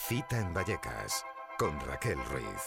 Cita en Vallecas, con Raquel Ruiz.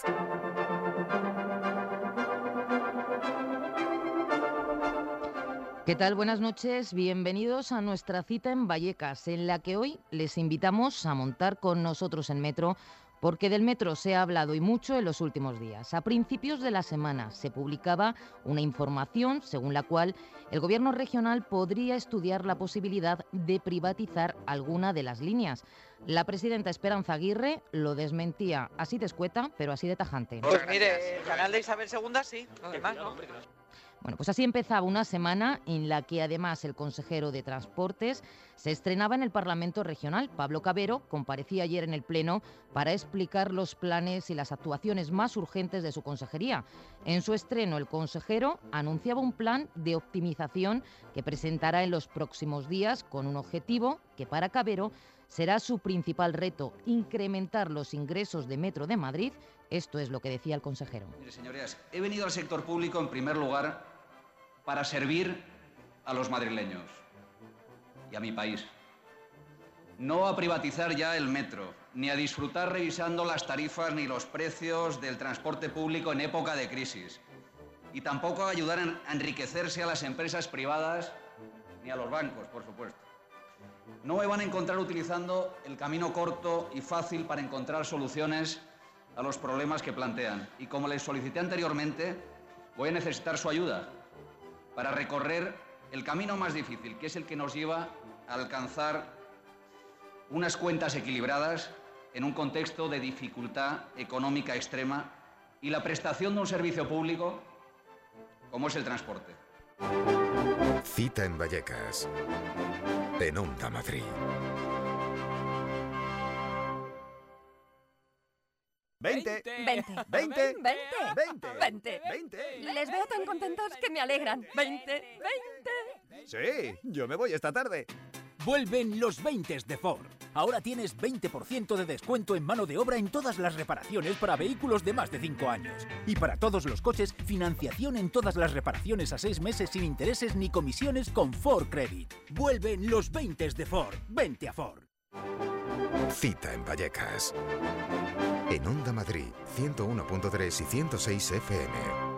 ¿Qué tal? Buenas noches, bienvenidos a nuestra cita en Vallecas, en la que hoy les invitamos a montar con nosotros en metro, porque del metro se ha hablado y mucho en los últimos días. A principios de la semana se publicaba una información según la cual el Gobierno regional podría estudiar la posibilidad de privatizar alguna de las líneas. La presidenta Esperanza Aguirre lo desmentía así de escueta, pero así de tajante. Pues mire, el canal de Isabel II sí, ¿qué más, no? Bueno, pues así empezaba una semana en la que además el consejero de Transportes se estrenaba en el Parlamento Regional. Pablo Cabero comparecía ayer en el Pleno para explicar los planes y las actuaciones más urgentes de su consejería. En su estreno, el consejero anunciaba un plan de optimización que presentará en los próximos días con un objetivo que para Cabero será su principal reto: incrementar los ingresos de Metro de Madrid. Esto es lo que decía el consejero. Mire, señorías, he venido al sector público en primer lugar para servir a los madrileños y a mi país. No a privatizar ya el metro, ni a disfrutar revisando las tarifas ni los precios del transporte público en época de crisis. Y tampoco a ayudar a enriquecerse a las empresas privadas ni a los bancos, por supuesto. No me van a encontrar utilizando el camino corto y fácil para encontrar soluciones a los problemas que plantean. Y como les solicité anteriormente, voy a necesitar su ayuda para recorrer el camino más difícil, que es el que nos lleva a alcanzar unas cuentas equilibradas en un contexto de dificultad económica extrema y la prestación de un servicio público como es el transporte. Cita en Vallecas, en Onda Madrid. 20. 20. 20. 20. 20. 20. Les veo tan contentos que me alegran. 20. 20. Sí, yo me voy esta tarde. Vuelven los 20 de Ford. Ahora tienes 20% de descuento en mano de obra en todas las reparaciones para vehículos de más de 5 años. Y para todos los coches, financiación en todas las reparaciones a 6 meses sin intereses ni comisiones con Ford Credit. Vuelven los 20 de Ford. Vente a Ford. Cita en Vallecas, en Onda Madrid, 101.3 y 106 FM.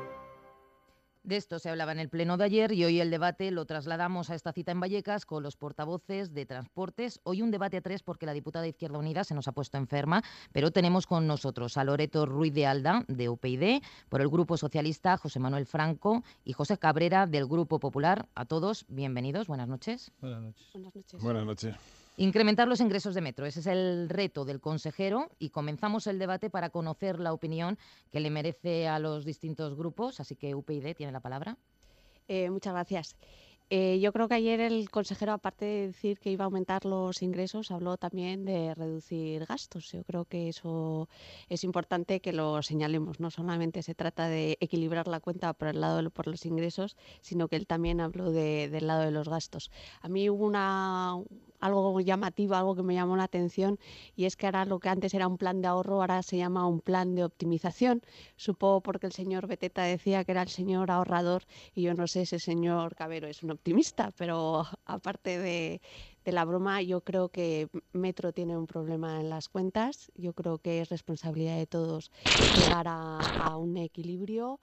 De esto se hablaba en el pleno de ayer y hoy el debate lo trasladamos a esta cita en Vallecas con los portavoces de Transportes. Hoy un debate a tres porque la diputada de Izquierda Unida se nos ha puesto enferma, pero tenemos con nosotros a Loreto Ruiz de Alda, de UPyD, por el Grupo Socialista, José Manuel Franco y José Cabrera, del Grupo Popular. A todos, bienvenidos, buenas noches. Buenas noches. Buenas noches. Buenas noches. Incrementar los ingresos de Metro, ese es el reto del consejero y comenzamos el debate para conocer la opinión que le merece a los distintos grupos, así que UPyD tiene la palabra. Muchas gracias. Yo creo que ayer el consejero, aparte de decir que iba a aumentar los ingresos, habló también de reducir gastos. Yo creo que eso es importante que lo señalemos. No solamente se trata de equilibrar la cuenta por el lado por los ingresos, sino que él también habló del lado de los gastos. A mí hubo algo llamativo, algo que me llamó la atención, y es que ahora lo que antes era un plan de ahorro, ahora se llama un plan de optimización. Supongo porque el señor Beteta decía que era el señor ahorrador, y yo no sé si el señor Cabero es un optimista, pero aparte de la broma, yo creo que Metro tiene un problema en las cuentas. Yo creo que es responsabilidad de todos llegar a un equilibrio,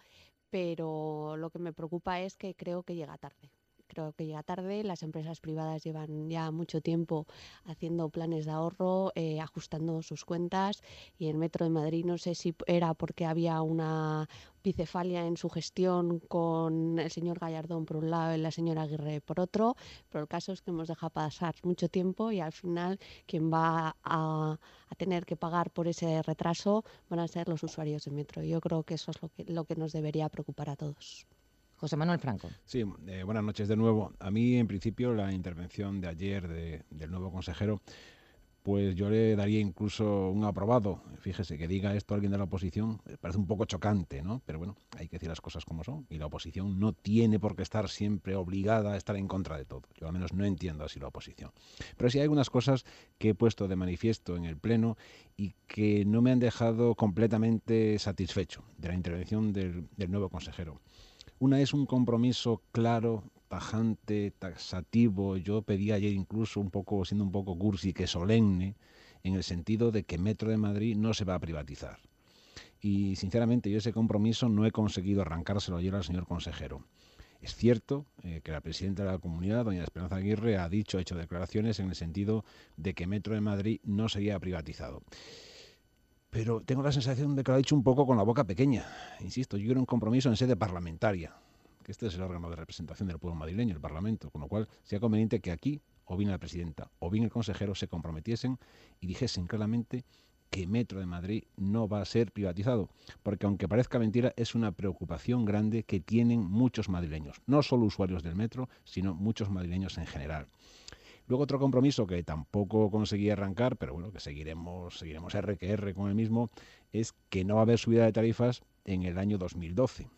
pero lo que me preocupa es que creo que llega tarde. Creo que llega tarde, las empresas privadas llevan ya mucho tiempo haciendo planes de ahorro, ajustando sus cuentas, y el Metro de Madrid no sé si era porque había una bicefalia en su gestión con el señor Gallardón por un lado y la señora Aguirre por otro, pero el caso es que hemos dejado pasar mucho tiempo y al final quien va a tener que pagar por ese retraso van a ser los usuarios de Metro. Yo creo que eso es lo que nos debería preocupar a todos. José Manuel Franco. Sí, buenas noches de nuevo. A mí, en principio, la intervención de ayer del nuevo consejero, pues yo le daría incluso un aprobado. Fíjese, que diga esto alguien de la oposición, parece un poco chocante, ¿no? Pero bueno, hay que decir las cosas como son. Y la oposición no tiene por qué estar siempre obligada a estar en contra de todo. Yo al menos no entiendo así la oposición. Pero sí hay algunas cosas que he puesto de manifiesto en el Pleno y que no me han dejado completamente satisfecho de la intervención del nuevo consejero. Una es un compromiso claro, tajante, taxativo. Yo pedí ayer incluso siendo un poco cursi, que solemne, en el sentido de que Metro de Madrid no se va a privatizar. Y sinceramente yo ese compromiso no he conseguido arrancárselo ayer al señor consejero. Es cierto que la presidenta de la comunidad, doña Esperanza Aguirre, ha hecho declaraciones en el sentido de que Metro de Madrid no sería privatizado. Pero tengo la sensación de que lo ha dicho un poco con la boca pequeña. Insisto, yo quiero un compromiso en sede parlamentaria, que este es el órgano de representación del pueblo madrileño, el Parlamento, con lo cual sea conveniente que aquí, o bien la presidenta, o bien el consejero, se comprometiesen y dijesen claramente que Metro de Madrid no va a ser privatizado, porque aunque parezca mentira, es una preocupación grande que tienen muchos madrileños, no solo usuarios del metro, sino muchos madrileños en general. Luego otro compromiso que tampoco conseguí arrancar, pero bueno, que seguiremos R que R con el mismo, es que no va a haber subida de tarifas en el año 2012.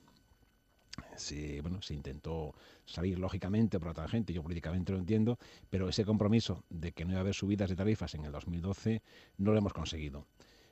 Se intentó salir lógicamente por la tangente, yo políticamente lo entiendo, pero ese compromiso de que no iba a haber subidas de tarifas en el 2012 no lo hemos conseguido.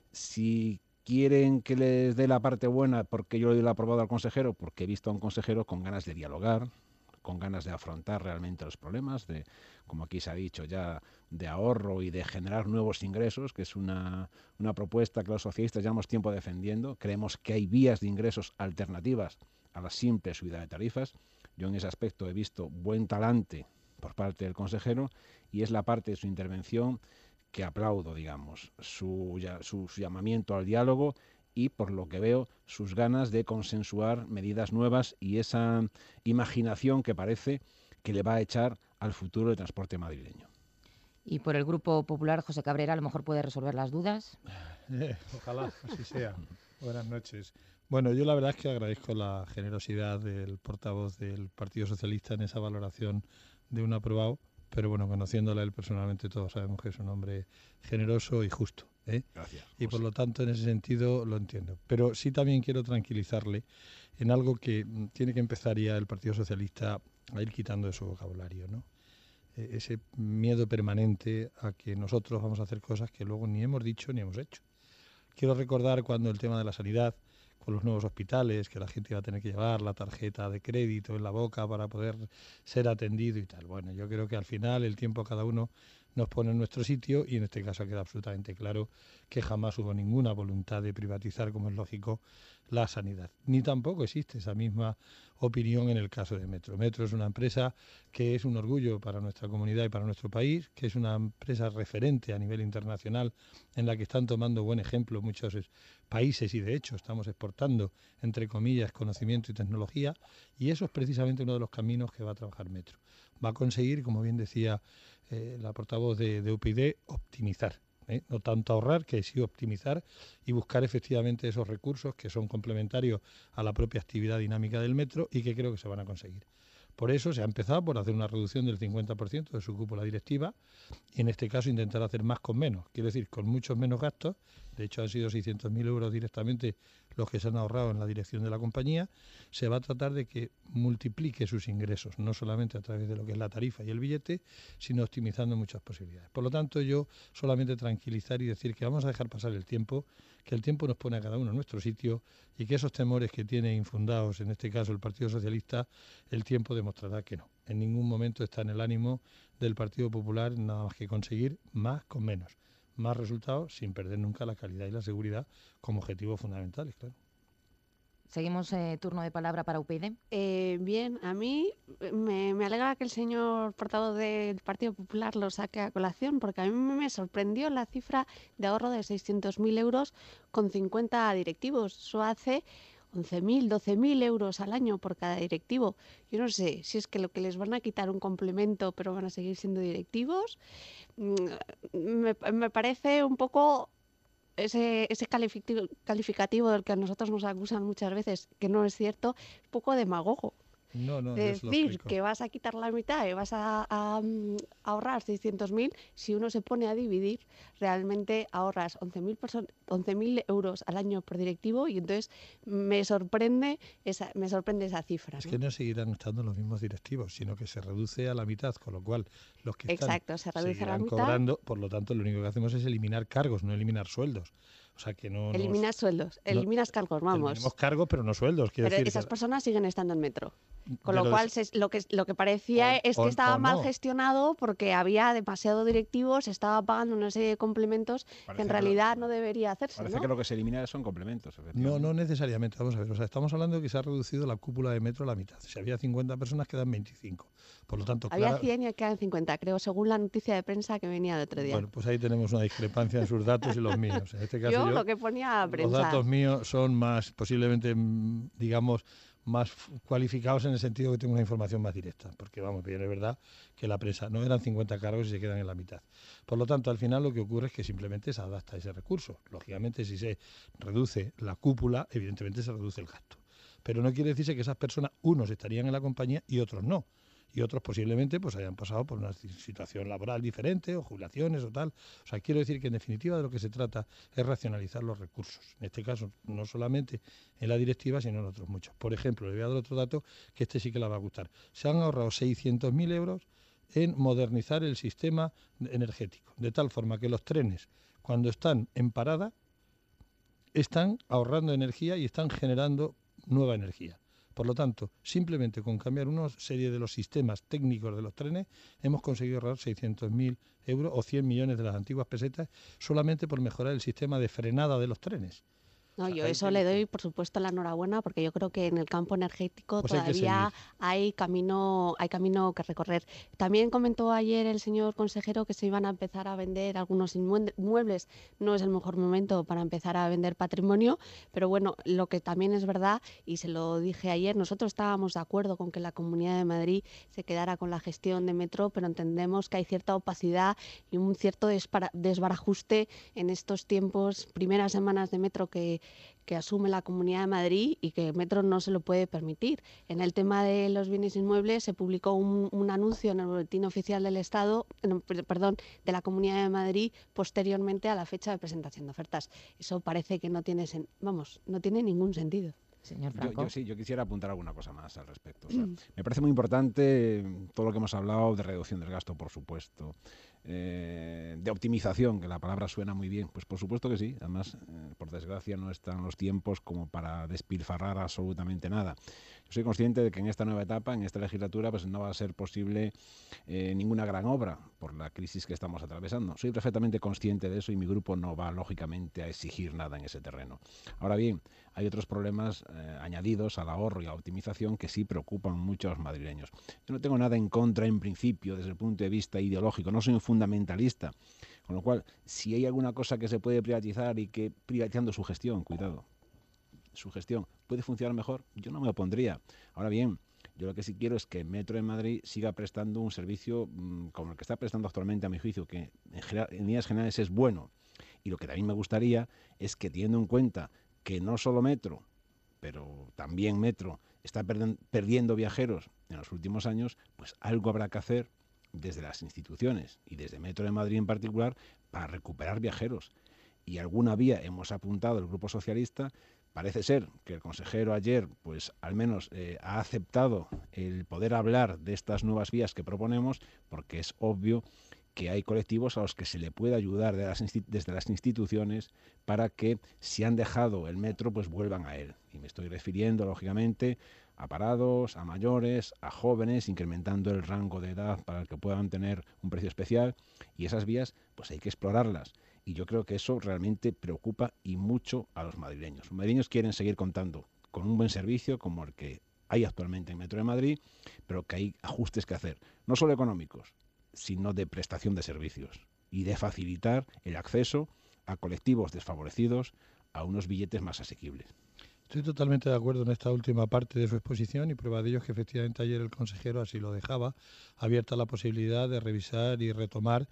Si quieren que les dé la parte buena, porque yo le doy aprobado al consejero, porque he visto a un consejero con ganas de dialogar, con ganas de afrontar realmente los problemas, de, como aquí se ha dicho ya, de ahorro y de generar nuevos ingresos, que es una propuesta que los socialistas llevamos tiempo defendiendo. Creemos que hay vías de ingresos alternativas a la simple subida de tarifas. Yo en ese aspecto he visto buen talante por parte del consejero y es la parte de su intervención que aplaudo, digamos, su llamamiento al diálogo y, por lo que veo, sus ganas de consensuar medidas nuevas y esa imaginación que parece que le va a echar al futuro del transporte madrileño. Y por el Grupo Popular, José Cabrera, a lo mejor puede resolver las dudas. Ojalá así sea. Buenas noches. Bueno, yo la verdad es que agradezco la generosidad del portavoz del Partido Socialista en esa valoración de un aprobado, pero bueno, conociéndole a él personalmente todos sabemos que es un hombre generoso y justo. Gracias. Y por lo tanto, en ese sentido, lo entiendo. Pero sí también quiero tranquilizarle en algo que tiene que empezar ya el Partido Socialista a ir quitando de su vocabulario, ¿no? Ese miedo permanente a que nosotros vamos a hacer cosas que luego ni hemos dicho ni hemos hecho. Quiero recordar cuando el tema de la sanidad, con los nuevos hospitales, que la gente iba a tener que llevar la tarjeta de crédito en la boca para poder ser atendido y tal. Bueno, yo creo que al final el tiempo cada uno nos pone en nuestro sitio y en este caso queda absolutamente claro que jamás hubo ninguna voluntad de privatizar, como es lógico, la sanidad. Ni tampoco existe esa misma opinión en el caso de Metro. Metro es una empresa que es un orgullo para nuestra comunidad y para nuestro país, que es una empresa referente a nivel internacional en la que están tomando buen ejemplo muchos países y de hecho estamos exportando, entre comillas, conocimiento y tecnología y eso es precisamente uno de los caminos que va a trabajar Metro. Va a conseguir, como bien decía la portavoz de UPyD, optimizar. No tanto ahorrar, que sí optimizar y buscar efectivamente esos recursos que son complementarios a la propia actividad dinámica del metro y que creo que se van a conseguir. Por eso se ha empezado por hacer una reducción del 50% de su cúpula directiva y en este caso intentar hacer más con menos, quiero decir, con muchos menos gastos. De hecho han sido 600.000 euros directamente los que se han ahorrado en la dirección de la compañía. Se va a tratar de que multiplique sus ingresos, no solamente a través de lo que es la tarifa y el billete, sino optimizando muchas posibilidades. Por lo tanto, yo solamente tranquilizar y decir que vamos a dejar pasar el tiempo, que el tiempo nos pone a cada uno en nuestro sitio y que esos temores que tiene infundados, en este caso el Partido Socialista, el tiempo demostrará que no. En ningún momento está en el ánimo del Partido Popular nada más que conseguir más con menos. Más resultados sin perder nunca la calidad y la seguridad como objetivos fundamentales, claro. Seguimos turno de palabra para UPyD. Bien, a mí me alegra que el señor portavoz del Partido Popular lo saque a colación, porque a mí me sorprendió la cifra de ahorro de 600.000 euros con 50 directivos. Eso hace 11.000, 12.000 euros al año por cada directivo. Yo no sé si es que lo que les van a quitar un complemento, pero van a seguir siendo directivos. Me parece un poco ese calificativo del que a nosotros nos acusan muchas veces, que no es cierto, un poco demagogo. No, Decir que vas a quitar la mitad y vas a ahorrar 600.000, si uno se pone a dividir, realmente ahorras 11.000 euros al año por directivo y entonces me sorprende esa cifra. Es que no seguirán estando los mismos directivos, sino que se reduce a la mitad, con lo cual los que están se reduce a la mitad. cobrando, por lo tanto lo único que hacemos es eliminar cargos, no eliminar sueldos. O sea que no... Eliminas sueldos, eliminas cargos, vamos. Eliminamos cargos, pero no sueldos. Pero decir esas personas siguen estando en metro. Con lo pero cual, lo que parecía es que estaba mal no. gestionado porque había demasiado directivos, se estaba pagando una serie de complementos que en realidad no debería hacerse, Parece ¿no? que lo que se elimina son complementos. No necesariamente. Vamos a ver. O sea, estamos hablando de que se ha reducido la cúpula de metro a la mitad. Si había 50 personas, quedan 25. Por lo tanto, había 100 y quedan 50, creo, según la noticia de prensa que venía el otro día. Bueno, pues ahí tenemos una discrepancia en sus datos y los míos. En este caso, yo lo que ponía a prensa. Los datos míos son más, posiblemente, digamos, más cualificados en el sentido que tengo una información más directa, porque vamos, bien, es verdad que la prensa no eran 50 cargos y se quedan en la mitad. Por lo tanto, al final lo que ocurre es que simplemente se adapta ese recurso. Lógicamente, si se reduce la cúpula, evidentemente se reduce el gasto. Pero no quiere decirse que esas personas, unos estarían en la compañía y otros no. Y otros posiblemente pues hayan pasado por una situación laboral diferente o jubilaciones o tal. O sea, quiero decir que en definitiva de lo que se trata es racionalizar los recursos. En este caso, no solamente en la directiva, sino en otros muchos. Por ejemplo, le voy a dar otro dato que este sí que le va a gustar. Se han ahorrado 600.000 euros en modernizar el sistema energético, de tal forma que los trenes, cuando están en parada, están ahorrando energía y están generando nueva energía. Por lo tanto, simplemente con cambiar una serie de los sistemas técnicos de los trenes, hemos conseguido ahorrar 600.000 euros o 100 millones de las antiguas pesetas solamente por mejorar el sistema de frenada de los trenes. No, o sea, yo eso le doy, por supuesto, la enhorabuena, porque yo creo que en el campo energético pues todavía hay camino que recorrer. También comentó ayer el señor consejero que se iban a empezar a vender algunos inmuebles. No es el mejor momento para empezar a vender patrimonio, pero bueno, lo que también es verdad, y se lo dije ayer, nosotros estábamos de acuerdo con que la Comunidad de Madrid se quedara con la gestión de metro, pero entendemos que hay cierta opacidad y un cierto desbarajuste en estos tiempos, primeras semanas de metro que asume la Comunidad de Madrid y que Metro no se lo puede permitir. En el tema de los bienes inmuebles se publicó un anuncio en el Boletín Oficial del Estado, de la Comunidad de Madrid posteriormente a la fecha de presentación de ofertas. Eso parece que no tiene ningún sentido. Señor Franco. Yo quisiera apuntar alguna cosa más al respecto. O sea, me parece muy importante todo lo que hemos hablado de reducción del gasto, por supuesto, de optimización, que la palabra suena muy bien, pues por supuesto que sí. Además, por desgracia, no están los tiempos como para despilfarrar absolutamente nada. Yo soy consciente de que en esta nueva etapa, en esta legislatura, pues no va a ser posible ninguna gran obra por la crisis que estamos atravesando. Soy perfectamente consciente de eso y mi grupo no va, lógicamente, a exigir nada en ese terreno. Ahora bien, hay otros problemas añadidos al ahorro y a la optimización que sí preocupan mucho a los madrileños. Yo no tengo nada en contra, en principio, desde el punto de vista ideológico. No soy un fundamentalista. Con lo cual, si hay alguna cosa que se puede privatizar y que privatizando su gestión, cuidado, su gestión puede funcionar mejor, yo no me opondría. Ahora bien, yo lo que sí quiero es que Metro de Madrid siga prestando un servicio como el que está prestando actualmente, a mi juicio, que en líneas generales es bueno. Y lo que también me gustaría es que, teniendo en cuenta que no solo Metro, pero también Metro está perdiendo viajeros en los últimos años, pues algo habrá que hacer desde las instituciones y desde Metro de Madrid en particular para recuperar viajeros. Y alguna vía hemos apuntado el Grupo Socialista. Parece ser que el consejero ayer, pues al menos ha aceptado el poder hablar de estas nuevas vías que proponemos, porque es obvio que hay colectivos a los que se le puede ayudar desde las instituciones para que, si han dejado el metro, pues vuelvan a él. Y me estoy refiriendo, lógicamente, a parados, a mayores, a jóvenes, incrementando el rango de edad para que puedan tener un precio especial. Y esas vías, pues hay que explorarlas. Y yo creo que eso realmente preocupa y mucho a los madrileños. Los madrileños quieren seguir contando con un buen servicio como el que hay actualmente en Metro de Madrid, pero que hay ajustes que hacer, no solo económicos, sino de prestación de servicios y de facilitar el acceso a colectivos desfavorecidos a unos billetes más asequibles. Estoy totalmente de acuerdo en esta última parte de su exposición y prueba de ello es que efectivamente ayer el consejero así lo dejaba, abierta la posibilidad de revisar y retomar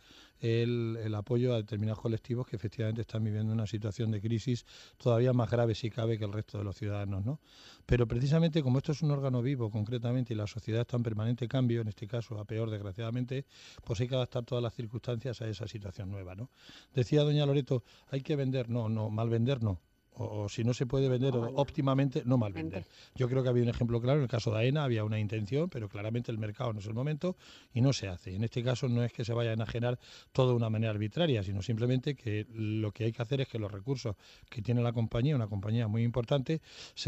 el apoyo a determinados colectivos que efectivamente están viviendo una situación de crisis todavía más grave si cabe que el resto de los ciudadanos, ¿no? Pero precisamente como esto es un órgano vivo concretamente y la sociedad está en permanente cambio, en este caso a peor desgraciadamente, pues hay que adaptar todas las circunstancias a esa situación nueva, ¿no? Decía doña Loreto, hay que vender, no, mal vender no. o si no se puede vender óptimamente, no mal vender. Yo creo que había un ejemplo claro, en el caso de AENA había una intención, pero claramente el mercado no es el momento y no se hace. En este caso no es que se vaya a enajenar todo de una manera arbitraria, sino simplemente que lo que hay que hacer es que los recursos que tiene la compañía, una compañía muy importante,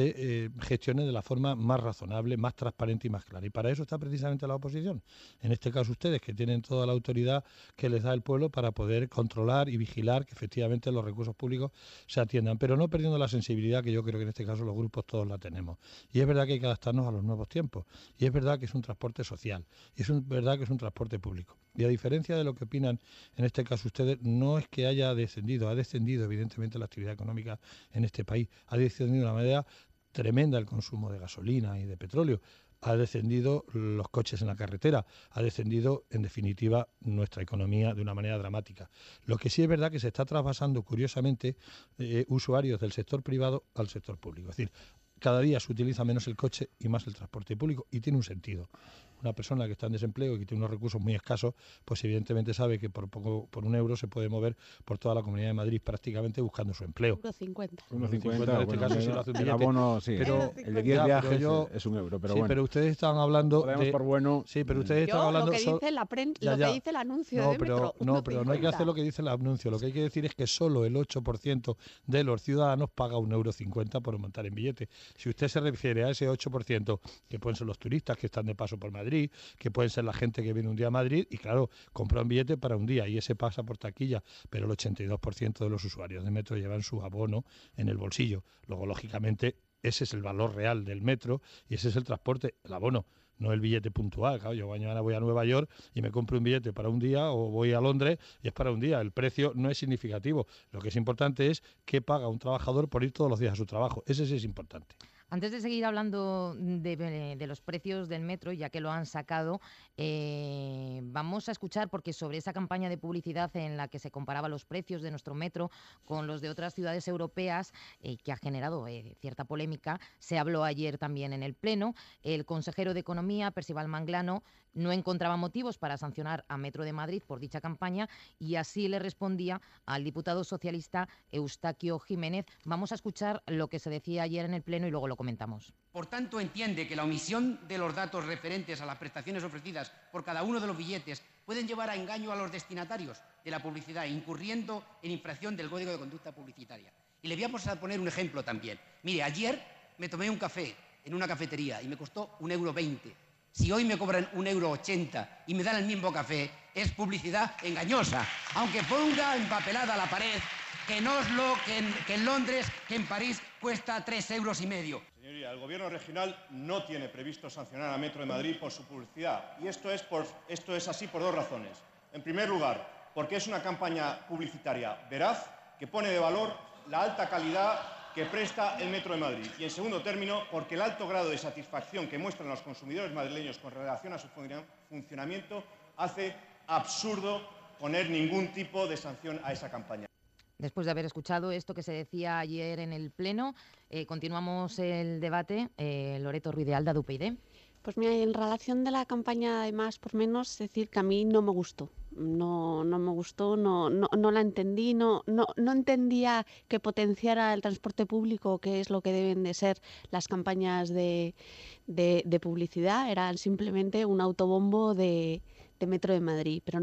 se gestionen de la forma más razonable, más transparente y más clara. Y para eso está precisamente la oposición. En este caso ustedes, que tienen toda la autoridad que les da el pueblo para poder controlar y vigilar que efectivamente los recursos públicos se atiendan, pero no perdiendo la sensibilidad que yo creo que en este caso los grupos todos la tenemos. Y es verdad que hay que adaptarnos a los nuevos tiempos. Y es verdad que es un transporte social. Y es verdad que es un transporte público. Y a diferencia de lo que opinan en este caso ustedes, no es que haya descendido, ha descendido evidentemente la actividad económica en este país. Ha descendido de una manera tremenda el consumo de gasolina y de petróleo. Ha descendido los coches en la carretera, ha descendido, en definitiva, nuestra economía de una manera dramática. Lo que sí es verdad que se está trasvasando, curiosamente, usuarios del sector privado al sector público. Es decir, cada día se utiliza menos el coche y más el transporte público, y tiene un sentido. Una persona que está en desempleo y que tiene unos recursos muy escasos, pues evidentemente sabe que por un euro se puede mover por toda la Comunidad de Madrid prácticamente buscando su empleo. 1,50. 1,50 en este caso si lo hace un billete. El abono, sí, pero el de 10 viajes es un euro, pero sí, bueno. Pero ustedes estaban hablando de... por bueno. Sí, pero ustedes están hablando... Lo que dice lo que dice el anuncio de Metro. No, pero no hay que hacer lo que dice el anuncio. Lo que hay que decir es que solo el 8% de los ciudadanos paga 1,50 € por montar en billete. Si usted se refiere a ese 8%, que pueden ser los turistas que están de paso por Madrid, que pueden ser la gente que viene un día a Madrid y, claro, compra un billete para un día y ese pasa por taquilla, pero el 82% de los usuarios de Metro llevan su abono en el bolsillo. Luego, lógicamente, ese es el valor real del Metro y ese es el transporte, el abono, no el billete puntual. Claro, yo mañana voy a Nueva York y me compro un billete para un día, o voy a Londres y es para un día. El precio no es significativo. Lo que es importante es qué paga un trabajador por ir todos los días a su trabajo. Ese sí es importante. Antes de seguir hablando de los precios del metro, ya que lo han sacado, vamos a escuchar, porque sobre esa campaña de publicidad en la que se comparaba los precios de nuestro metro con los de otras ciudades europeas, que ha generado cierta polémica, se habló ayer también en el Pleno. El consejero de Economía, Percival Manglano, no encontraba motivos para sancionar a Metro de Madrid por dicha campaña y así le respondía al diputado socialista Eustaquio Jiménez. Vamos a escuchar lo que se decía ayer en el Pleno y luego lo comentamos. Por tanto, entiende que la omisión de los datos referentes a las prestaciones ofrecidas por cada uno de los billetes pueden llevar a engaño a los destinatarios de la publicidad, incurriendo en infracción del Código de Conducta Publicitaria. Y le voy a poner un ejemplo también. Mire, ayer me tomé un café en una cafetería y me costó 1,20 €. Si hoy me cobran 1,80 € y me dan el mismo café, es publicidad engañosa. Aunque ponga empapelada la pared que en Oslo, que en Londres, que en París cuesta 3,5 €. Señoría, el Gobierno regional no tiene previsto sancionar a Metro de Madrid por su publicidad. Y esto es así por dos razones. En primer lugar, porque es una campaña publicitaria veraz que pone de valor la alta calidad que presta el Metro de Madrid. Y en segundo término, porque el alto grado de satisfacción que muestran los consumidores madrileños con relación a su funcionamiento hace absurdo poner ningún tipo de sanción a esa campaña. Después de haber escuchado esto que se decía ayer en el Pleno, continuamos el debate. Loreto Ruiz de Alda, de UPyD. Pues mira, en relación de la campaña de Más por Menos, es decir, que a mí no me gustó. No me gustó, no la entendí, no entendía que potenciara el transporte público, que es lo que deben de ser las campañas de publicidad. Eran simplemente un autobombo de Metro de Madrid, pero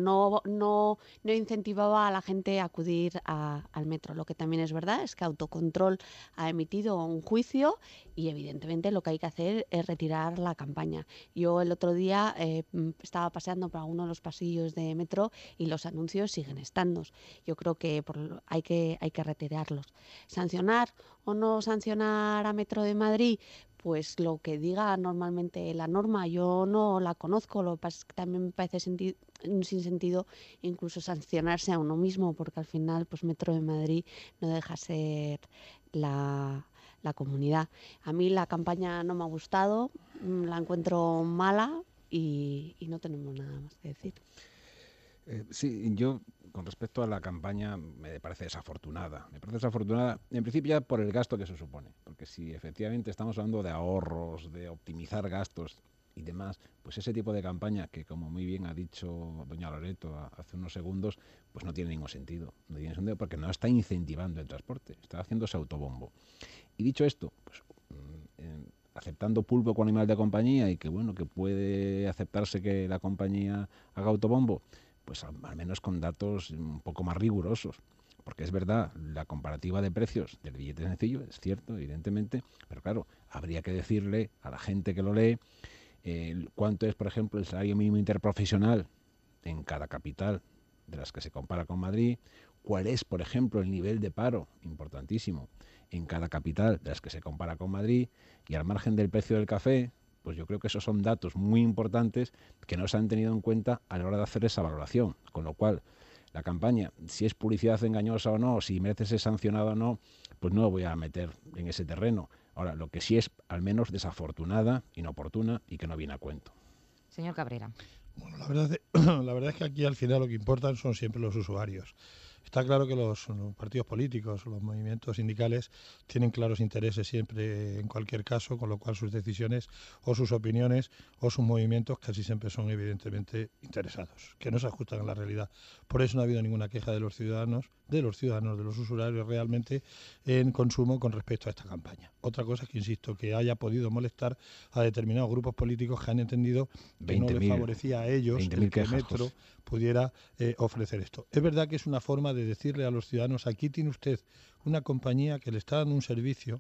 no incentivaba a la gente a acudir al metro. Lo que también es verdad es que Autocontrol ha emitido un juicio y evidentemente lo que hay que hacer es retirar la campaña. Yo el otro día estaba paseando por alguno de los pasillos de metro y los anuncios siguen estando. Yo creo que hay que retirarlos. ¿Sancionar o no sancionar a Metro de Madrid? Pues lo que diga normalmente la norma. Yo no la conozco, lo que pasa es que también me parece sin sentido incluso sancionarse a uno mismo, porque al final pues Metro de Madrid no deja ser la comunidad. A mí la campaña no me ha gustado, la encuentro mala y no tenemos nada más que decir. Sí, yo con respecto a la campaña me parece desafortunada. Me parece desafortunada, en principio, ya por el gasto que se supone. Porque si efectivamente estamos hablando de ahorros, de optimizar gastos, y demás, pues ese tipo de campaña que, como muy bien ha dicho doña Loreto hace unos segundos, pues no tiene ningún sentido. No tiene sentido porque no está incentivando el transporte, está haciéndose autobombo. Y dicho esto, pues aceptando pulpo con animal de compañía y que bueno, que puede aceptarse que la compañía haga autobombo, pues al menos con datos un poco más rigurosos. Porque es verdad, la comparativa de precios del billete sencillo es cierto, evidentemente, pero claro, habría que decirle a la gente que lo lee cuánto es, por ejemplo, el salario mínimo interprofesional en cada capital de las que se compara con Madrid, cuál es, por ejemplo, el nivel de paro, importantísimo, en cada capital de las que se compara con Madrid, y al margen del precio del café, pues yo creo que esos son datos muy importantes que no se han tenido en cuenta a la hora de hacer esa valoración, con lo cual la campaña, si es publicidad engañosa o no, si merece ser sancionada o no, pues no lo voy a meter en ese terreno. Ahora, lo que sí es al menos desafortunada, inoportuna y que no viene a cuento. Señor Cabrera. Bueno, la verdad es que aquí al final lo que importan son siempre los usuarios. Está claro que los partidos políticos, los movimientos sindicales tienen claros intereses siempre en cualquier caso, con lo cual sus decisiones o sus opiniones o sus movimientos casi siempre son evidentemente interesados, que no se ajustan a la realidad. Por eso no ha habido ninguna queja de los ciudadanos, de los usuarios realmente en consumo con respecto a esta campaña. Otra cosa es que, insisto, que haya podido molestar a determinados grupos políticos que han entendido que no les favorecía a ellos el que el metro pudiera ofrecer esto. Es verdad que es una forma de decirle a los ciudadanos, aquí tiene usted una compañía que le está dando un servicio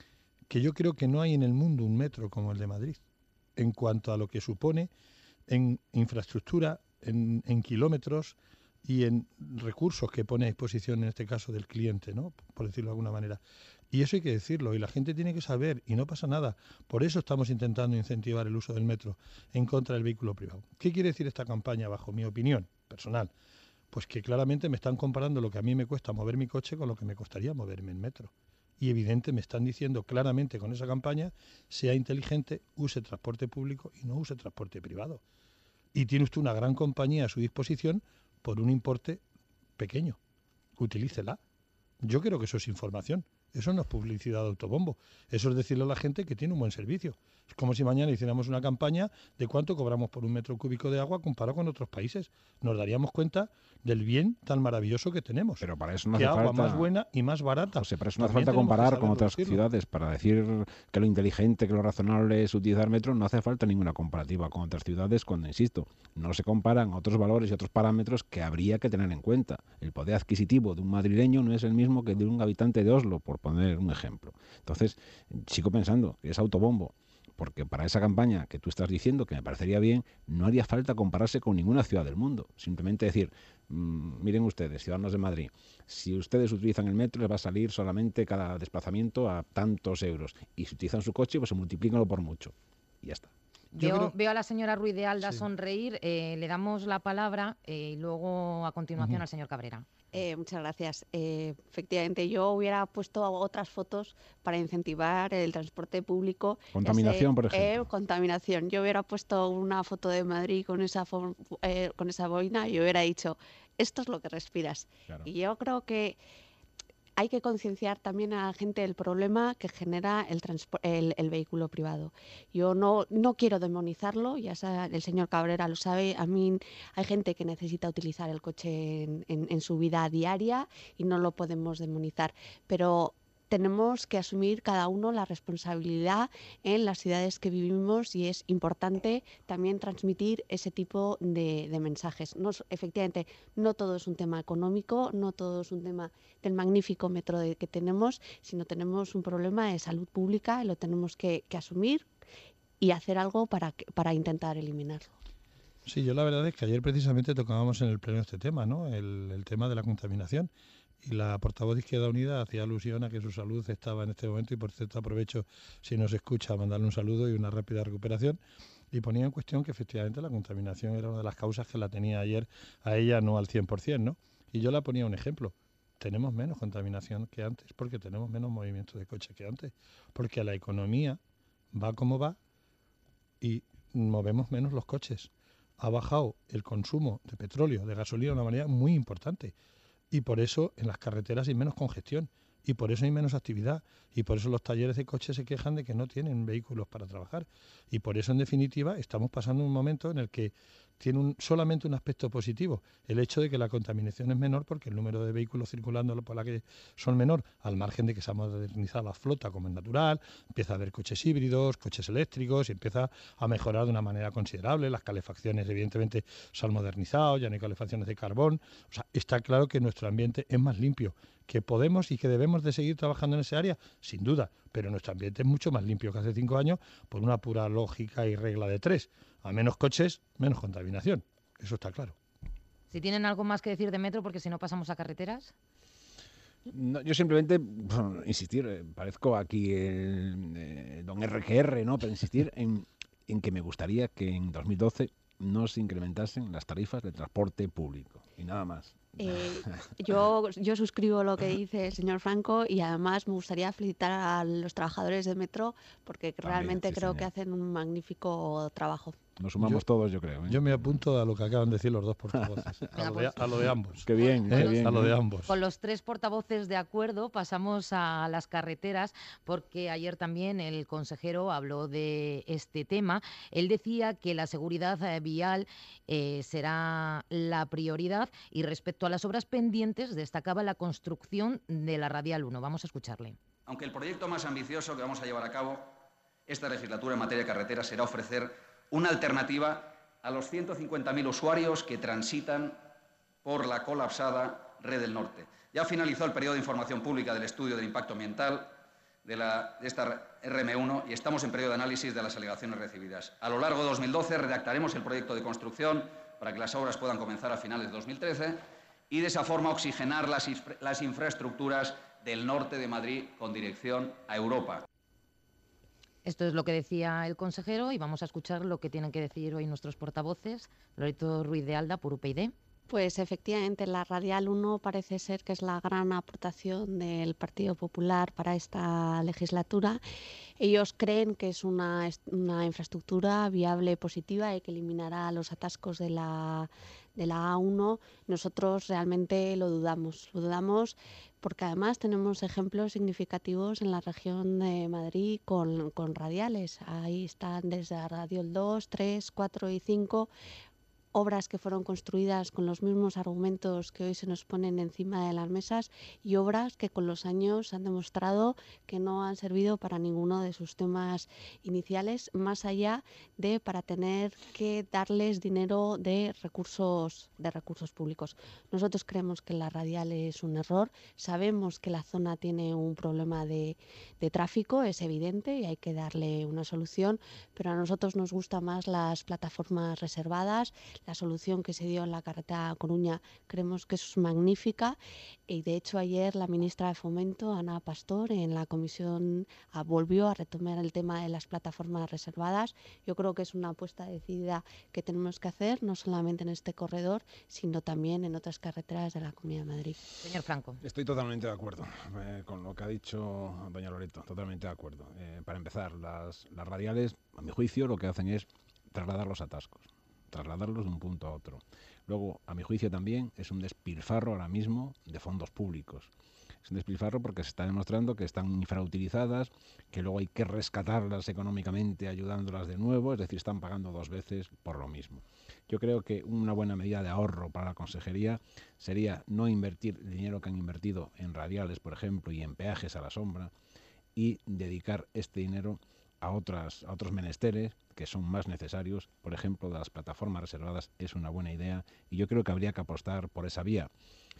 que yo creo que no hay en el mundo un metro como el de Madrid, en cuanto a lo que supone en infraestructura, en kilómetros y en recursos que pone a disposición, en este caso, del cliente, ¿no? Por decirlo de alguna manera. Y eso hay que decirlo, y la gente tiene que saber, y no pasa nada. Por eso estamos intentando incentivar el uso del metro en contra del vehículo privado. ¿Qué quiere decir esta campaña, bajo mi opinión personal? Pues que claramente me están comparando lo que a mí me cuesta mover mi coche con lo que me costaría moverme en metro. Y evidente me están diciendo claramente con esa campaña, sea inteligente, use transporte público y no use transporte privado. Y tiene usted una gran compañía a su disposición por un importe pequeño. Utilícela. Yo creo que eso es información. Eso no es publicidad de autobombo. Eso es decirle a la gente que tiene un buen servicio. Es como si mañana hiciéramos una campaña de cuánto cobramos por un metro cúbico de agua comparado con otros países. Nos daríamos cuenta del bien tan maravilloso que tenemos. Pero para eso no hace falta agua más buena y más barata. José, para eso no hace falta comparar con otras ciudades. Para decir que lo inteligente, que lo razonable es utilizar metro, no hace falta ninguna comparativa con otras ciudades cuando, insisto, no se comparan otros valores y otros parámetros que habría que tener en cuenta. El poder adquisitivo de un madrileño no es el mismo que de un habitante de Oslo, por poner un ejemplo. Entonces, sigo pensando que es autobombo, porque para esa campaña que tú estás diciendo, que me parecería bien, no haría falta compararse con ninguna ciudad del mundo. Simplemente decir, miren ustedes, ciudadanos de Madrid, si ustedes utilizan el metro, les va a salir solamente cada desplazamiento a tantos euros. Y si utilizan su coche, pues se multiplícanlo por mucho. Y ya está. Veo a la señora Ruiz de Alda sonreír. Le damos la palabra y luego a continuación al señor Cabrera. Muchas gracias. Efectivamente, yo hubiera puesto otras fotos para incentivar el transporte público. Contaminación, por ejemplo. Contaminación. Yo hubiera puesto una foto de Madrid con esa boina y hubiera dicho, esto es lo que respiras. Claro. Y yo creo que hay que concienciar también a la gente del problema que genera el vehículo privado. Yo no quiero demonizarlo, ya el señor Cabrera lo sabe. A mí hay gente que necesita utilizar el coche en su vida diaria y no lo podemos demonizar. Pero tenemos que asumir cada uno la responsabilidad en las ciudades que vivimos y es importante también transmitir ese tipo de mensajes. Efectivamente, no todo es un tema económico, no todo es un tema del magnífico metro que tenemos, sino tenemos un problema de salud pública y lo tenemos que asumir y hacer algo para intentar eliminarlo. Sí, yo la verdad es que ayer precisamente tocábamos en el pleno este tema, ¿no? El tema de la contaminación. Y la portavoz de Izquierda Unida hacía alusión a que su salud estaba en este momento, y por cierto aprovecho, si nos escucha, mandarle un saludo y una rápida recuperación, y ponía en cuestión que efectivamente la contaminación era una de las causas que la tenía ayer a ella no al 100%, ¿no? Y yo la ponía un ejemplo. Tenemos menos contaminación que antes porque tenemos menos movimiento de coche que antes, porque la economía va como va y movemos menos los coches. Ha bajado el consumo de petróleo, de gasolina de una manera muy importante. Y por eso en las carreteras hay menos congestión. y por eso hay menos actividad, y por eso los talleres de coches se quejan de que no tienen vehículos para trabajar, y por eso, en definitiva, estamos pasando un momento en el que tiene solamente un aspecto positivo, el hecho de que la contaminación es menor porque el número de vehículos circulando por la calle son menor, al margen de que se ha modernizado la flota como es natural, empieza a haber coches híbridos, coches eléctricos, y empieza a mejorar de una manera considerable, las calefacciones evidentemente se han modernizado, ya no hay calefacciones de carbón, o sea, está claro que nuestro ambiente es más limpio, que podemos y que debemos de seguir trabajando en ese área, sin duda, pero nuestro ambiente es mucho más limpio que hace 5 años por una pura lógica y regla de 3. A menos coches, menos contaminación. Eso está claro. Si tienen algo más que decir de metro, porque si no pasamos a carreteras. No, yo simplemente, insistir, parezco aquí el don RQR, ¿no? Pero insistir en que me gustaría que en 2012 no se incrementasen las tarifas de transporte público y nada más. Yo suscribo lo que dice el señor Franco y además me gustaría felicitar a los trabajadores de Metro porque realmente creo que hacen un magnífico trabajo. Nos sumamos todos, yo creo. Yo me apunto a lo que acaban de decir los dos portavoces, a lo de ambos. Qué bien, qué bien. A lo de ambos. Con los 3 portavoces de acuerdo pasamos a las carreteras, porque ayer también el consejero habló de este tema. Él decía que la seguridad vial será la prioridad, y respecto a las obras pendientes destacaba la construcción de la Radial 1. Vamos a escucharle. Aunque el proyecto más ambicioso que vamos a llevar a cabo esta legislatura en materia de carretera será ofrecer una alternativa a los 150.000 usuarios que transitan por la colapsada Red del Norte. Ya finalizó el periodo de información pública del estudio del impacto ambiental de esta RM1 y estamos en periodo de análisis de las alegaciones recibidas. A lo largo de 2012 redactaremos el proyecto de construcción para que las obras puedan comenzar a finales de 2013 y de esa forma oxigenar las infraestructuras del norte de Madrid con dirección a Europa. Esto es lo que decía el consejero y vamos a escuchar lo que tienen que decir hoy nuestros portavoces. Loreto Ruiz de Alda, por UPyD. Pues efectivamente, la Radial 1 parece ser que es la gran aportación del Partido Popular para esta legislatura. Ellos creen que es una infraestructura viable y positiva y que eliminará los atascos de la A1. Nosotros realmente lo dudamos porque además tenemos ejemplos significativos en la región de Madrid con radiales. Ahí están desde la Radial 2, 3, 4 y 5, obras que fueron construidas con los mismos argumentos que hoy se nos ponen encima de las mesas y obras que con los años han demostrado que no han servido para ninguno de sus temas iniciales, más allá de para tener que darles dinero de recursos públicos. Nosotros creemos que la radial es un error, sabemos que la zona tiene un problema de tráfico, es evidente y hay que darle una solución, pero a nosotros nos gustan más las plataformas reservadas. La solución que se dio en la carretera Coruña creemos que es magnífica y de hecho ayer la ministra de Fomento, Ana Pastor, en la comisión volvió a retomar el tema de las plataformas reservadas. Yo creo que es una apuesta decidida que tenemos que hacer, no solamente en este corredor, sino también en otras carreteras de la Comunidad de Madrid. Señor Franco. Estoy totalmente de acuerdo con lo que ha dicho doña Loreto, totalmente de acuerdo. Para empezar, las radiales, a mi juicio, lo que hacen es trasladar los atascos, trasladarlos de un punto a otro. Luego, a mi juicio también, es un despilfarro ahora mismo de fondos públicos. Es un despilfarro porque se está demostrando que están infrautilizadas, que luego hay que rescatarlas económicamente ayudándolas de nuevo, es decir, están pagando 2 veces por lo mismo. Yo creo que una buena medida de ahorro para la consejería sería no invertir el dinero que han invertido en radiales, por ejemplo, y en peajes a la sombra, y dedicar este dinero a otros menesteres que son más necesarios. Por ejemplo, de las plataformas reservadas es una buena idea y yo creo que habría que apostar por esa vía.